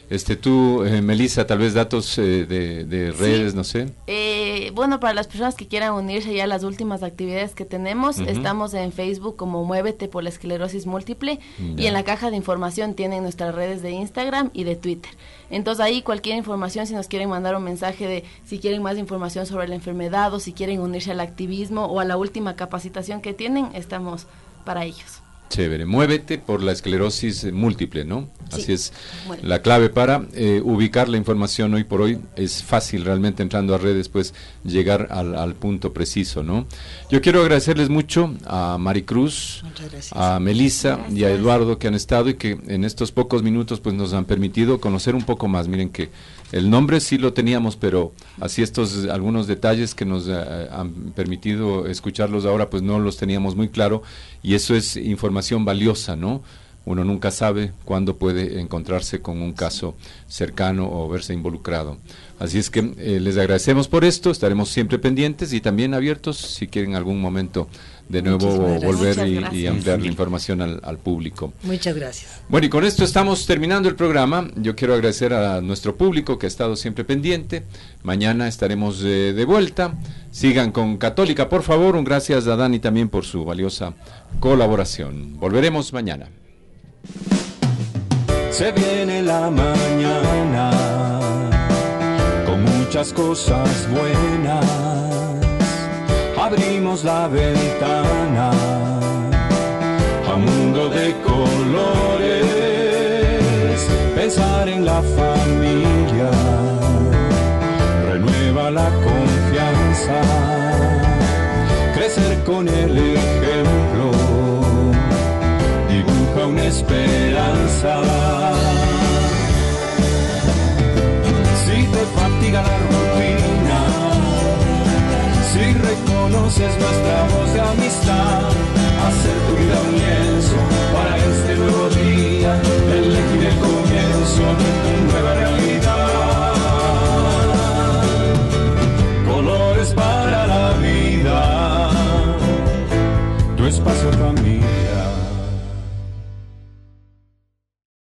Tú, Melissa, tal vez datos de redes, sí. No sé. Bueno, para las personas que quieran unirse ya a las últimas actividades que tenemos, estamos en Facebook como Muévete por la Esclerosis Múltiple y en la caja de información tienen nuestras redes de Instagram y de Twitter. Entonces ahí cualquier información, si nos quieren mandar un mensaje de si quieren más información sobre la enfermedad o si quieren unirse al activismo o a la última capacitación que tienen, estamos para ellos. Chévere, Muévete por la esclerosis múltiple, ¿no? Sí. Así es. Bueno. La clave para ubicar la información hoy por hoy es fácil, realmente entrando a redes, pues llegar al punto preciso, ¿no? Yo quiero agradecerles mucho a Maricruz, a Melissa y a Eduardo que han estado y que en estos pocos minutos pues nos han permitido conocer un poco más. Miren que el nombre sí lo teníamos, pero así algunos detalles que nos han permitido escucharlos ahora, pues no los teníamos muy claro, y eso es información valiosa, ¿no? Uno nunca sabe cuándo puede encontrarse con un caso cercano o verse involucrado. Así es que les agradecemos por esto, estaremos siempre pendientes y también abiertos si quieren algún momento de nuevo volver y ampliar la información al público. Muchas gracias. Bueno, y con esto estamos terminando el programa. Yo quiero agradecer a nuestro público que ha estado siempre pendiente. Mañana estaremos de vuelta. Sigan con Católica, por favor. Un gracias a Dani también por su valiosa colaboración. Volveremos mañana. Se viene la mañana con muchas cosas buenas. Abrimos la ventana a un mundo de colores. Pensar en la familia renueva la confianza. Crecer con el ejemplo dibuja una esperanza. Si te fatiga la rutina, si recorres conoces nuestra voz de amistad, hacer tu